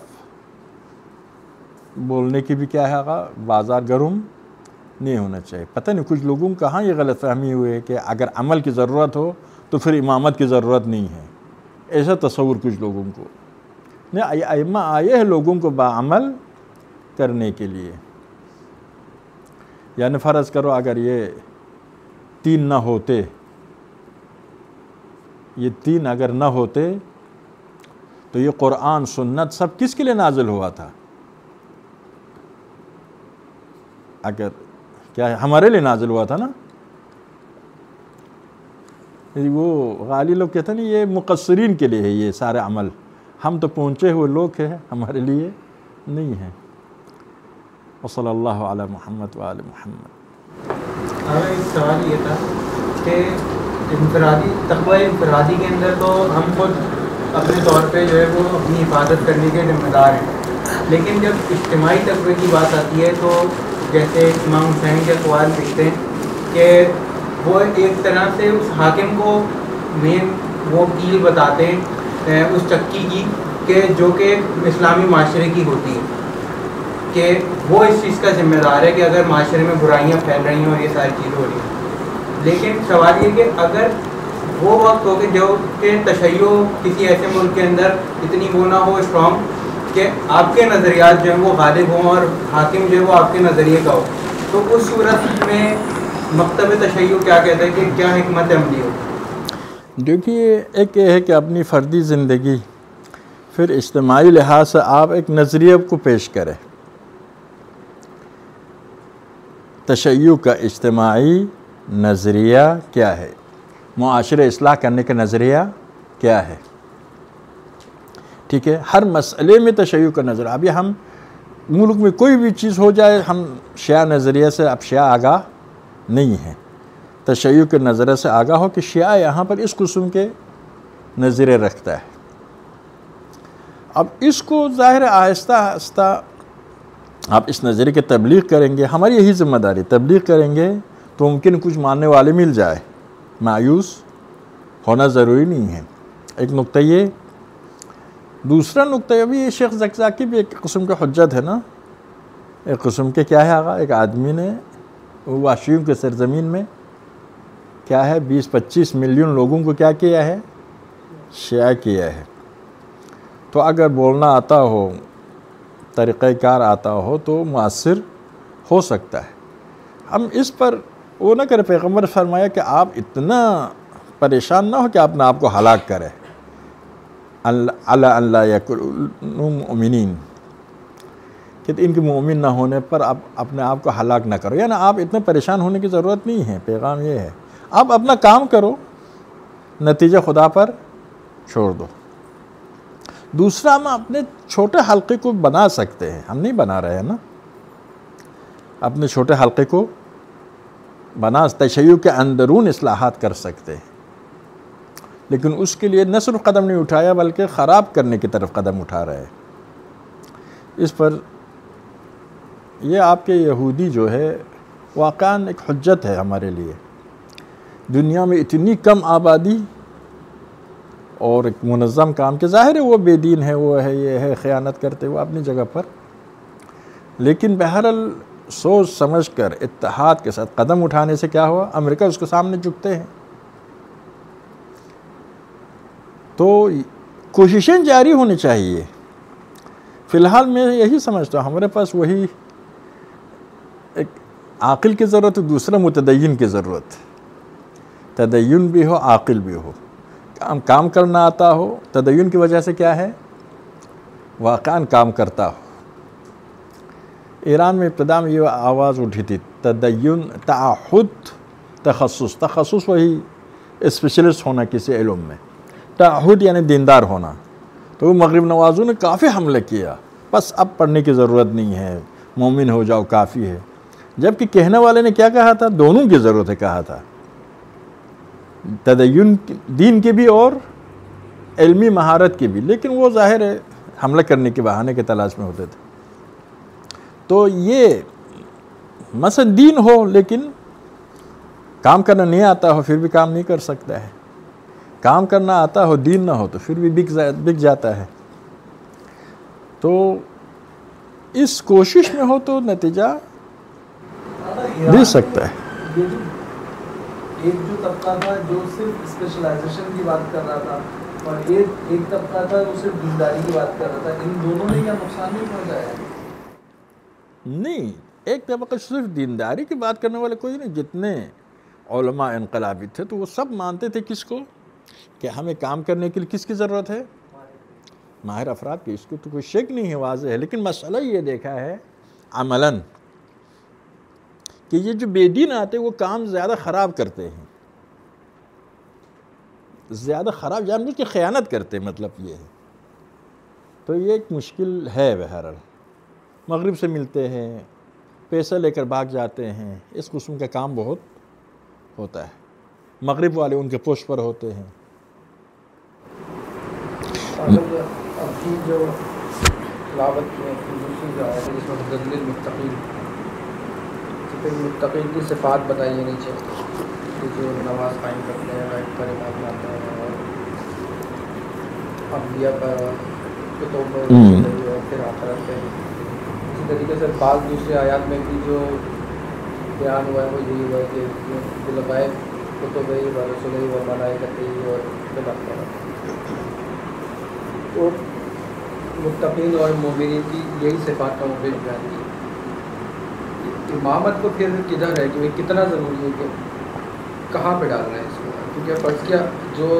بولنے کی بھی کیا ہے بازار گرم نہیں ہونا چاہیے. پتہ نہیں کچھ لوگوں کو کہاں یہ غلط فہمی ہوئی ہے کہ اگر عمل کی ضرورت ہو تو پھر امامت کی ضرورت نہیں ہے. ایسا تصور کچھ لوگوں کو نہیں. ائمہ آئے ہیں لوگوں کو باعمل کرنے کے لیے. یعنی فرض کرو اگر یہ 3 نہ ہوتے، یہ 3 اگر نہ ہوتے تو یہ قرآن سنت سب کس کے لیے نازل ہوا تھا؟ اگر کیا ہے ہمارے لیے نازل ہوا تھا نا. وہ غالی لوگ کہتے ہیں نا یہ مقصرین کے لیے ہے یہ سارے عمل، ہم تو پہنچے ہوئے لوگ ہیں، ہمارے لیے نہیں ہیں. وصلی اللہ علی محمد وآل محمد. ایک سوال یہ تھا کہ تقوی انفرادی کے اندر تو ہم خود اپنے طور پہ جو ہے وہ اپنی حفاظت کرنے کے ذمہ دار ہیں، لیکن جب اجتماعی تقوی کی بات آتی ہے تو جیسے امام حسین کے اقوال لکھتے ہیں کہ وہ ایک طرح سے اس حاکم کو مین وہ کیل بتاتے ہیں اس چکی کی کہ جو کہ اسلامی معاشرے کی ہوتی ہے، کہ وہ اس چیز کا ذمہ دار ہے کہ اگر معاشرے میں برائیاں پھیل رہی ہیں اور یہ ساری چیزیں ہو رہی ہیں. لیکن سوال یہ کہ اگر وہ وقت ہو کہ جو کہ تشیع کسی ایسے ملک کے اندر اتنی وہ نہ ہو اسٹرانگ کہ آپ کے نظریات جو ہیں وہ غالب ہوں اور حاکم جو ہے وہ آپ کے نظریے کا ہو، تو اس صورت میں مکتب تشیع کیا کہتا ہے کہ کیا حکمت عملی ہو؟ دیکھیے ایک یہ ہے کہ اپنی فردی زندگی، پھر اجتماعی لحاظ سے آپ ایک نظریے کو پیش کریں. تشیع کا اجتماعی نظریہ کیا ہے، معاشرے اصلاح کرنے کا نظریہ کیا ہے. ٹھیک ہے، ہر مسئلے میں تشیع کا نظریہ. ابھی ہم ملک میں کوئی بھی چیز ہو جائے ہم شیعہ نظریے سے اب شیعہ آگاہ نہیں ہیں. تشیع کے نظریے سے آگاہ ہو کہ شیعہ یہاں پر اس قسم کے نظریے رکھتا ہے. اب اس کو ظاہر آہستہ آہستہ آپ اس نظریے کی تبلیغ کریں گے، ہماری یہی ذمہ داری، تبلیغ کریں گے تو ممکن کچھ ماننے والے مل جائے، مایوس ہونا ضروری نہیں ہے. ایک نقطہ یہ. دوسرا نقطہ یہ بھی، یہ شیخ زکزاکی بھی ایک قسم کا حجت ہے نا، ایک قسم کے کیا ہے آقا، ایک آدمی نے وحشیوں کے سرزمین میں کیا ہے 20-25 ملین لوگوں کو کیا کیا ہے، شیعہ کیا ہے. تو اگر بولنا آتا ہو، طریقہ کار آتا ہو تو مؤثر ہو سکتا ہے. ہم اس پر وہ نہ کرے. پیغمبر فرمایا کہ آپ اتنا پریشان نہ ہو کہ اپنے آپ کو ہلاک کرے. اللہ یکونوا مؤمنین، کہ ان کے مومن نہ ہونے پر آپ اپنے آپ کو ہلاک نہ کرو. یعنی آپ اتنے پریشان ہونے کی ضرورت نہیں ہے. پیغام یہ ہے آپ اپنا کام کرو، نتیجہ خدا پر چھوڑ دو. دوسرا، ہم اپنے چھوٹے حلقے کو بنا سکتے ہیں. ہم نہیں بنا رہے ہیں نا، اپنے چھوٹے حلقے کو بنا، تشیع کے اندرون اصلاحات کر سکتے ہیں. لیکن اس کے لیے نہ صرف قدم نہیں اٹھایا بلکہ خراب کرنے کی طرف قدم اٹھا رہے ہیں. اس پر یہ آپ کے یہودی جو ہے واقعاً ایک حجت ہے ہمارے لیے. دنیا میں اتنی کم آبادی اور ایک منظم کام کے، ظاہر ہے وہ بے دین ہے، وہ ہے، یہ ہے، خیانت کرتے وہ اپنی جگہ پر، لیکن بہرحال سوچ سمجھ کر اتحاد کے ساتھ قدم اٹھانے سے کیا ہوا، امریکہ اس کے سامنے جھکتے ہیں. تو کوششیں جاری ہونی چاہیے. فی الحال میں یہی سمجھتا ہوں ہمارے پاس وہی ایک عاقل کی ضرورت ہے، دوسرا متدین کی ضرورت. تدین بھی ہو، عاقل بھی ہو، کام کرنا آتا ہو. تدین کی وجہ سے کیا ہے، واقعاً کام کرتا ہو. ایران میں ابتدا میں یہ آواز اٹھی تھی، تدین، تعہد، تخصص. تخصص وہی اسپیشلسٹ ہونا کسی علم میں، تعہد یعنی دیندار ہونا. تو وہ مغرب نوازوں نے کافی حملہ کیا، بس اب پڑھنے کی ضرورت نہیں ہے، مومن ہو جاؤ کافی ہے. جبکہ کہنے والے نے کیا کہا تھا، دونوں کی ضرورت ہے کہا تھا، تدین دین کی بھی اور علمی مہارت کی بھی. لیکن وہ ظاہر ہے حملہ کرنے کے بہانے کے تلاش میں ہوتے تھے. تو یہ مثلا دین ہو لیکن کام کرنا نہیں آتا ہو پھر بھی کام نہیں کر سکتا ہے. کام کرنا آتا ہو، دین نہ ہو تو پھر بھی بک جاتا ہے. تو اس کوشش میں ہو تو نتیجہ دے سکتا ہے. ایک جو طبقہ تھا جو صرف اسپیشلائزیشن کی بات کر رہا تھا، اور ایک طبقہ تھا جو صرف دینداری کی بات کر رہا تھا، ان دونوں نے کیا نقصان نہیں پہنچایا؟ نہیں، ایک طبقہ صرف دینداری کی بات کرنے والے کوئی نہیں. جتنے علماء انقلابی تھے تو وہ سب مانتے تھے کس کو، کہ ہمیں کام کرنے کے لیے کس کی ضرورت ہے، ماہر افراد کی. اس کو تو کوئی شک نہیں ہے، واضح ہے. لیکن مسئلہ یہ دیکھا ہے عملاً کہ یہ جو بے دین آتے وہ کام زیادہ خراب کرتے ہیں، زیادہ خراب جان بوجھ کے خیانت کرتے ہیں، مطلب یہ ہے. تو یہ ایک مشکل ہے. بہرحال مغرب سے ملتے ہیں، پیسہ لے کر بھاگ جاتے ہیں. اس قسم کا کام بہت ہوتا ہے. مغرب والے ان کے پوش پر ہوتے ہیں. ابھی جو تلاوت میں دوسری جو آیت ہے جس میں مدلل متقین، متقین کی صفات بتائی جانی چاہیے کہ جو نماز قائم کرتے ہیں، بیٹھ کر عبادت لاتے ہیں، اور انبیاء پر کتب پر اور پھر آخرت پہ. اسی طریقے سے بعض دوسرے آیات میں بھی جو بیان ہوا ہے وہ یہی ہوا ہے کہ بالغیب کتب و رسول و ملائکت اور بالآخرت. تو متقین اور مومنین کی یہی صفات کا مبین بیان کی. امامت کو پھر کدھر ہے کہ کتنا ضروری ہے، کہ کہاں پہ ڈالنا ہے اس کو؟ کیونکہ فرض کیا جو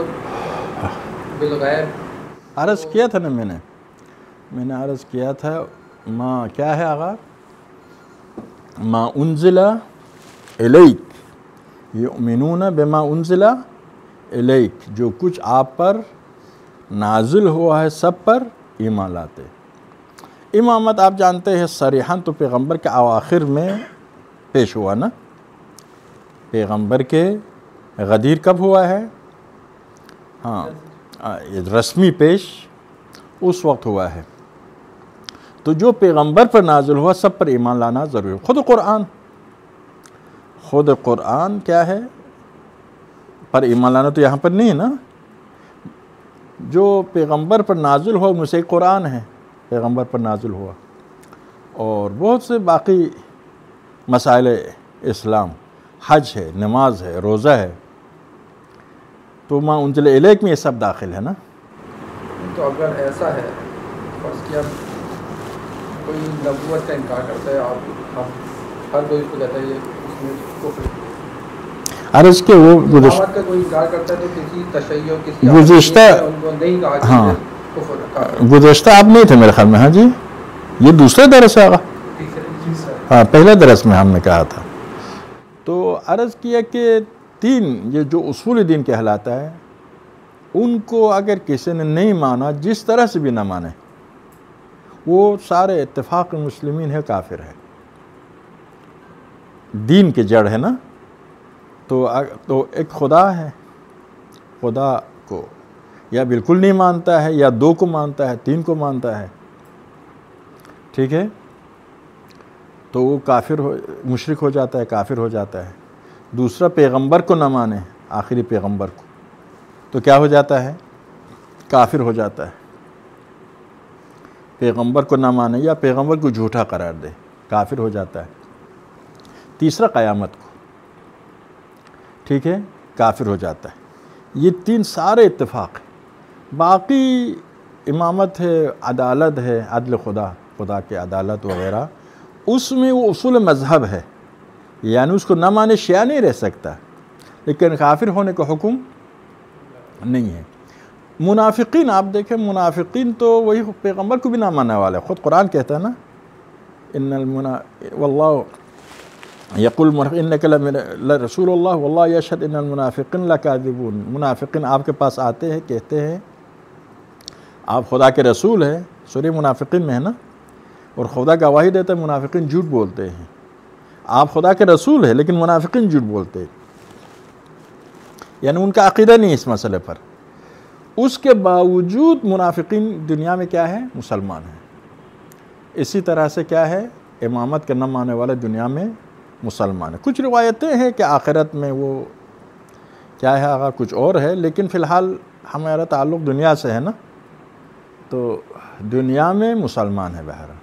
بالغیب عرض کیا تھا نا میں نے عرض کیا تھا، ما کیا ہے آغا، ما انزل الیک یؤمنون بما انزل الیک، جو کچھ آپ پر نازل ہوا ہے سب پر ایمان لاتے. امامت آپ جانتے ہیں صریحاً تو پیغمبر کے اواخر میں پیش ہوا نا. پیغمبر کے غدیر کب ہوا ہے؟ ہاں، رسمی پیش اس وقت ہوا ہے. تو جو پیغمبر پر نازل ہوا سب پر ایمان لانا ضروری. خود قرآن کیا ہے، پر ایمان لانا تو یہاں پر نہیں ہے نا. جو پیغمبر پر نازل ہوا مجھ سے قرآن ہے، پیغمبر پر نازل ہوا. اور بہت سے باقی مسائل اسلام، حج ہے، نماز ہے، روزہ ہے، تو ما انزل الیک میں یہ سب داخل ہے نا۔ تو اگر ایسا ہے فرض کیا کوئی نبوت کا انکار کرتا ہے، آپ ہر کوئی کو کہتا ہے یہ اس میں کفر، عرض کے وہ امامت کا کوئی انکار کرتا ہے تو کسی تشیع کسی گزشتہ ان کو نہیں کہا کہ ہاں یہ کفر کا گزشتہ آپ نہیں تھے میرے خیال میں، ہاں جی یہ دوسرے درس ہے آقا، ہاں پہلے درس میں ہم نے کہا تھا۔ تو عرض کیا کہ تین یہ جو اصول دین کہلاتا ہے، ان کو اگر کسی نے نہیں مانا، جس طرح سے بھی نہ مانے، وہ سارے اتفاق مسلمین ہے کافر ہے، دین کے جڑ ہے نا۔ تو ایک خدا ہے، خدا کو یا بالکل نہیں مانتا ہے، یا دو کو مانتا ہے، تین کو مانتا ہے، ٹھیک ہے، تو وہ کافر مشرک ہو جاتا ہے، کافر ہو جاتا ہے۔ دوسرا پیغمبر کو نہ مانے، آخری پیغمبر کو، تو کیا ہو جاتا ہے؟ کافر ہو جاتا ہے۔ پیغمبر کو نہ مانے یا پیغمبر کو جھوٹا قرار دے، کافر ہو جاتا ہے۔ تیسرا قیامت کو، ٹھیک ہے، کافر ہو جاتا ہے۔ یہ تین سارے اتفاق ہیں۔ باقی امامت ہے، عدالت ہے، عدل خدا کے عدالت وغیرہ، اس میں وہ اصول مذہب ہے، یعنی اس کو نہ مانے شیعہ نہیں رہ سکتا، لیکن کافر ہونے کا حکم نہیں ہے۔ منافقین آپ دیکھیں، منافقین تو وہی پیغمبر کو بھی نہ ماننے والے، خود قرآن کہتا ہے نا، واللہ یقول انک لرسول اللہ واللہ یشہد ان المنافقین لکاذبون، منافقین آپ کے پاس آتے ہیں، کہتے ہیں آپ خدا کے رسول ہیں، سورہ منافقین میں ہے نا، اور خدا گواہی دیتا ہے منافقین جھوٹ بولتے ہیں۔ آپ خدا کے رسول ہیں لیکن منافقین جھوٹ بولتے ہیں، یعنی ان کا عقیدہ نہیں اس مسئلے پر۔ اس کے باوجود منافقین دنیا میں کیا ہے؟ مسلمان ہیں۔ اسی طرح سے کیا ہے؟ امامت کے نہ ماننے والے دنیا میں مسلمان ہیں۔ کچھ روایتیں ہیں کہ آخرت میں وہ کیا ہے آگا کچھ اور ہے، لیکن فی الحال ہمارا تعلق دنیا سے ہے نا، تو دنیا میں مسلمان ہے بہرحال۔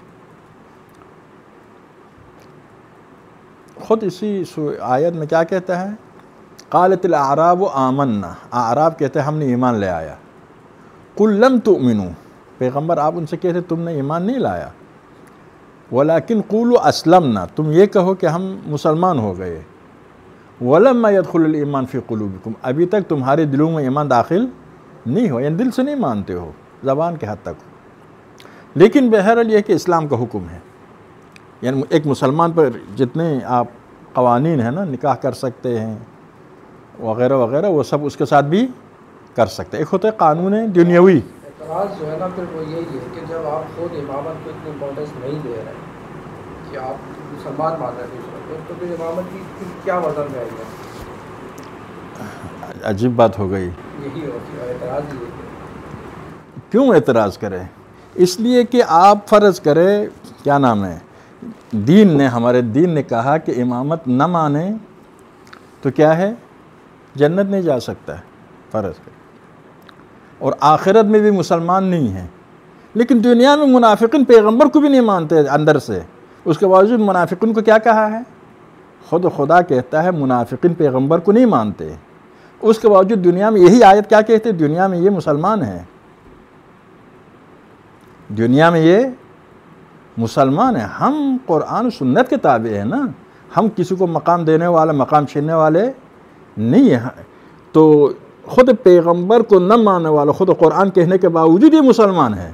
خود اسی آیت میں کیا کہتا ہے؟ قالت الاعراب آمنا، اعراب کہتے ہیں ہم نے ایمان لے آیا۔ قل لم تؤمنوا، پیغمبر آپ ان سے کہتے تم نے ایمان نہیں لایا، ولیکن قولوا اسلمنا، تم یہ کہو کہ ہم مسلمان ہو گئے۔ ولما يدخل الایمان فی قلوبکم، ابھی تک تمہارے دلوں میں ایمان داخل نہیں ہو، یعنی دل سے نہیں مانتے ہو، زبان کے حد تک ہو، لیکن بہرحال یہ کہ اسلام کا حکم ہے، یعنی ایک مسلمان پر جتنے آپ قوانین ہیں نا، نکاح کر سکتے ہیں وغیرہ وغیرہ، وہ سب اس کے ساتھ بھی کر سکتے ہیں۔ ایک ہوتا ہے قانون دنیاوی۔ اعتراض جو ہے نا پھر وہ یہی ہے کہ جب آپ خود امامت کو اتنی امپورٹنس نہیں دے رہے کہ آپ مسلمان مان رہے ہیں تو پھر امامت کی کیا وزن رہے گا؟ عجیب بات ہو گئی۔ یہی ہوتی ہے اعتراض، یہ ہے کیوں اعتراض کریں؟ اس لیے کہ آپ فرض کریں، کیا نام ہے، دین نے، ہمارے دین نے کہا کہ امامت نہ مانے تو کیا ہے؟ جنت نہیں جا سکتا ہے، فرض کریں، اور آخرت میں بھی مسلمان نہیں ہیں، لیکن دنیا میں منافقین پیغمبر کو بھی نہیں مانتے اندر سے، اس کے باوجود منافقین کو کیا کہا ہے؟ خود خدا کہتا ہے منافقین پیغمبر کو نہیں مانتے، اس کے باوجود دنیا میں یہی آیت کیا کہتے ہیں؟ دنیا میں یہ مسلمان ہیں، دنیا میں یہ مسلمان ہیں۔ ہم قرآن و سنت کے تابع ہیں نا، ہم کسی کو مقام دینے والے، مقام چھیننے والے نہیں ہیں۔ تو خود پیغمبر کو نہ ماننے والا، خود قرآن کہنے کے باوجود یہ مسلمان ہے۔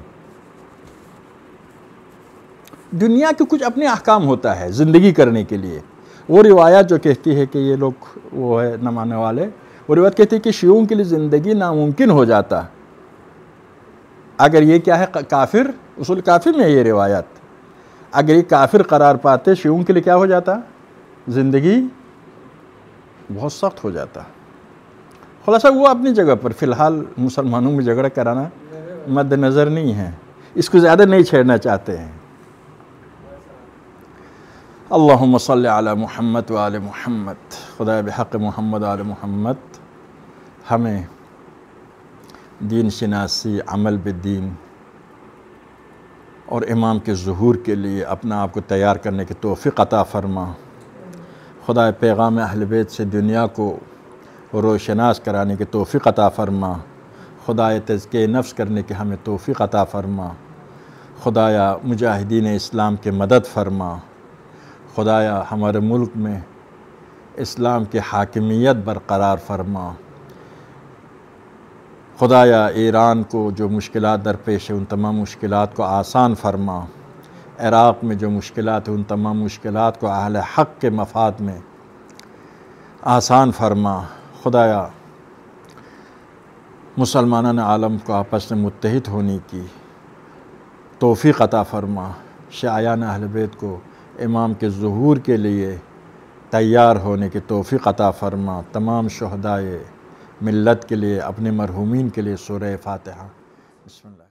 دنیا کے کچھ اپنے احکام ہوتا ہے زندگی کرنے کے لیے، وہ روایات جو کہتی ہے کہ یہ لوگ وہ ہے نہ ماننے والے، وہ روایت کہتی ہے کہ شیعوں کے لیے زندگی ناممکن ہو جاتا اگر یہ کیا ہے کافر، اصول کافر میں یہ روایات، اگر یہ کافر قرار پاتے شیعوں کے لیے کیا ہو جاتا؟ زندگی بہت سخت ہو جاتا۔ خلاصہ وہ اپنی جگہ پر فی الحال مسلمانوں میں جھگڑا کرانا مد نظر نہیں ہے، اس کو زیادہ نہیں چھیڑنا چاہتے ہیں۔ اللہم صلی علی محمد و آل محمد، خدا بحق محمد و آل محمد ہمیں دین شناسی، عمل بالدین اور امام کے ظہور کے لیے اپنا آپ کو تیار کرنے کی توفیق عطا فرما۔ خدا پیغام اہل بیت سے دنیا کو روشناس کرانے کی توفیق عطا فرما۔ خدا تزکیہ نفس کرنے کی ہمیں توفیق عطا فرما۔ خدایا مجاہدین اسلام کی مدد فرما۔ خدایا ہمارے ملک میں اسلام کی حاکمیت برقرار فرما۔ خدایا ایران کو جو مشکلات درپیش ہیں ان تمام مشکلات کو آسان فرما۔ عراق میں جو مشکلات ہیں ان تمام مشکلات کو اہل حق کے مفاد میں آسان فرما۔ خدایا مسلمانان عالم کو آپس میں متحد ہونے کی توفیق عطا فرما۔ شیعیان اہل بیت کو امام کے ظہور کے لیے تیار ہونے کی توفیق عطا فرما۔ تمام شہدائے ملت کے لیے، اپنے مرحومین کے لیے سورہ فاتحہ۔ بسم اللہ۔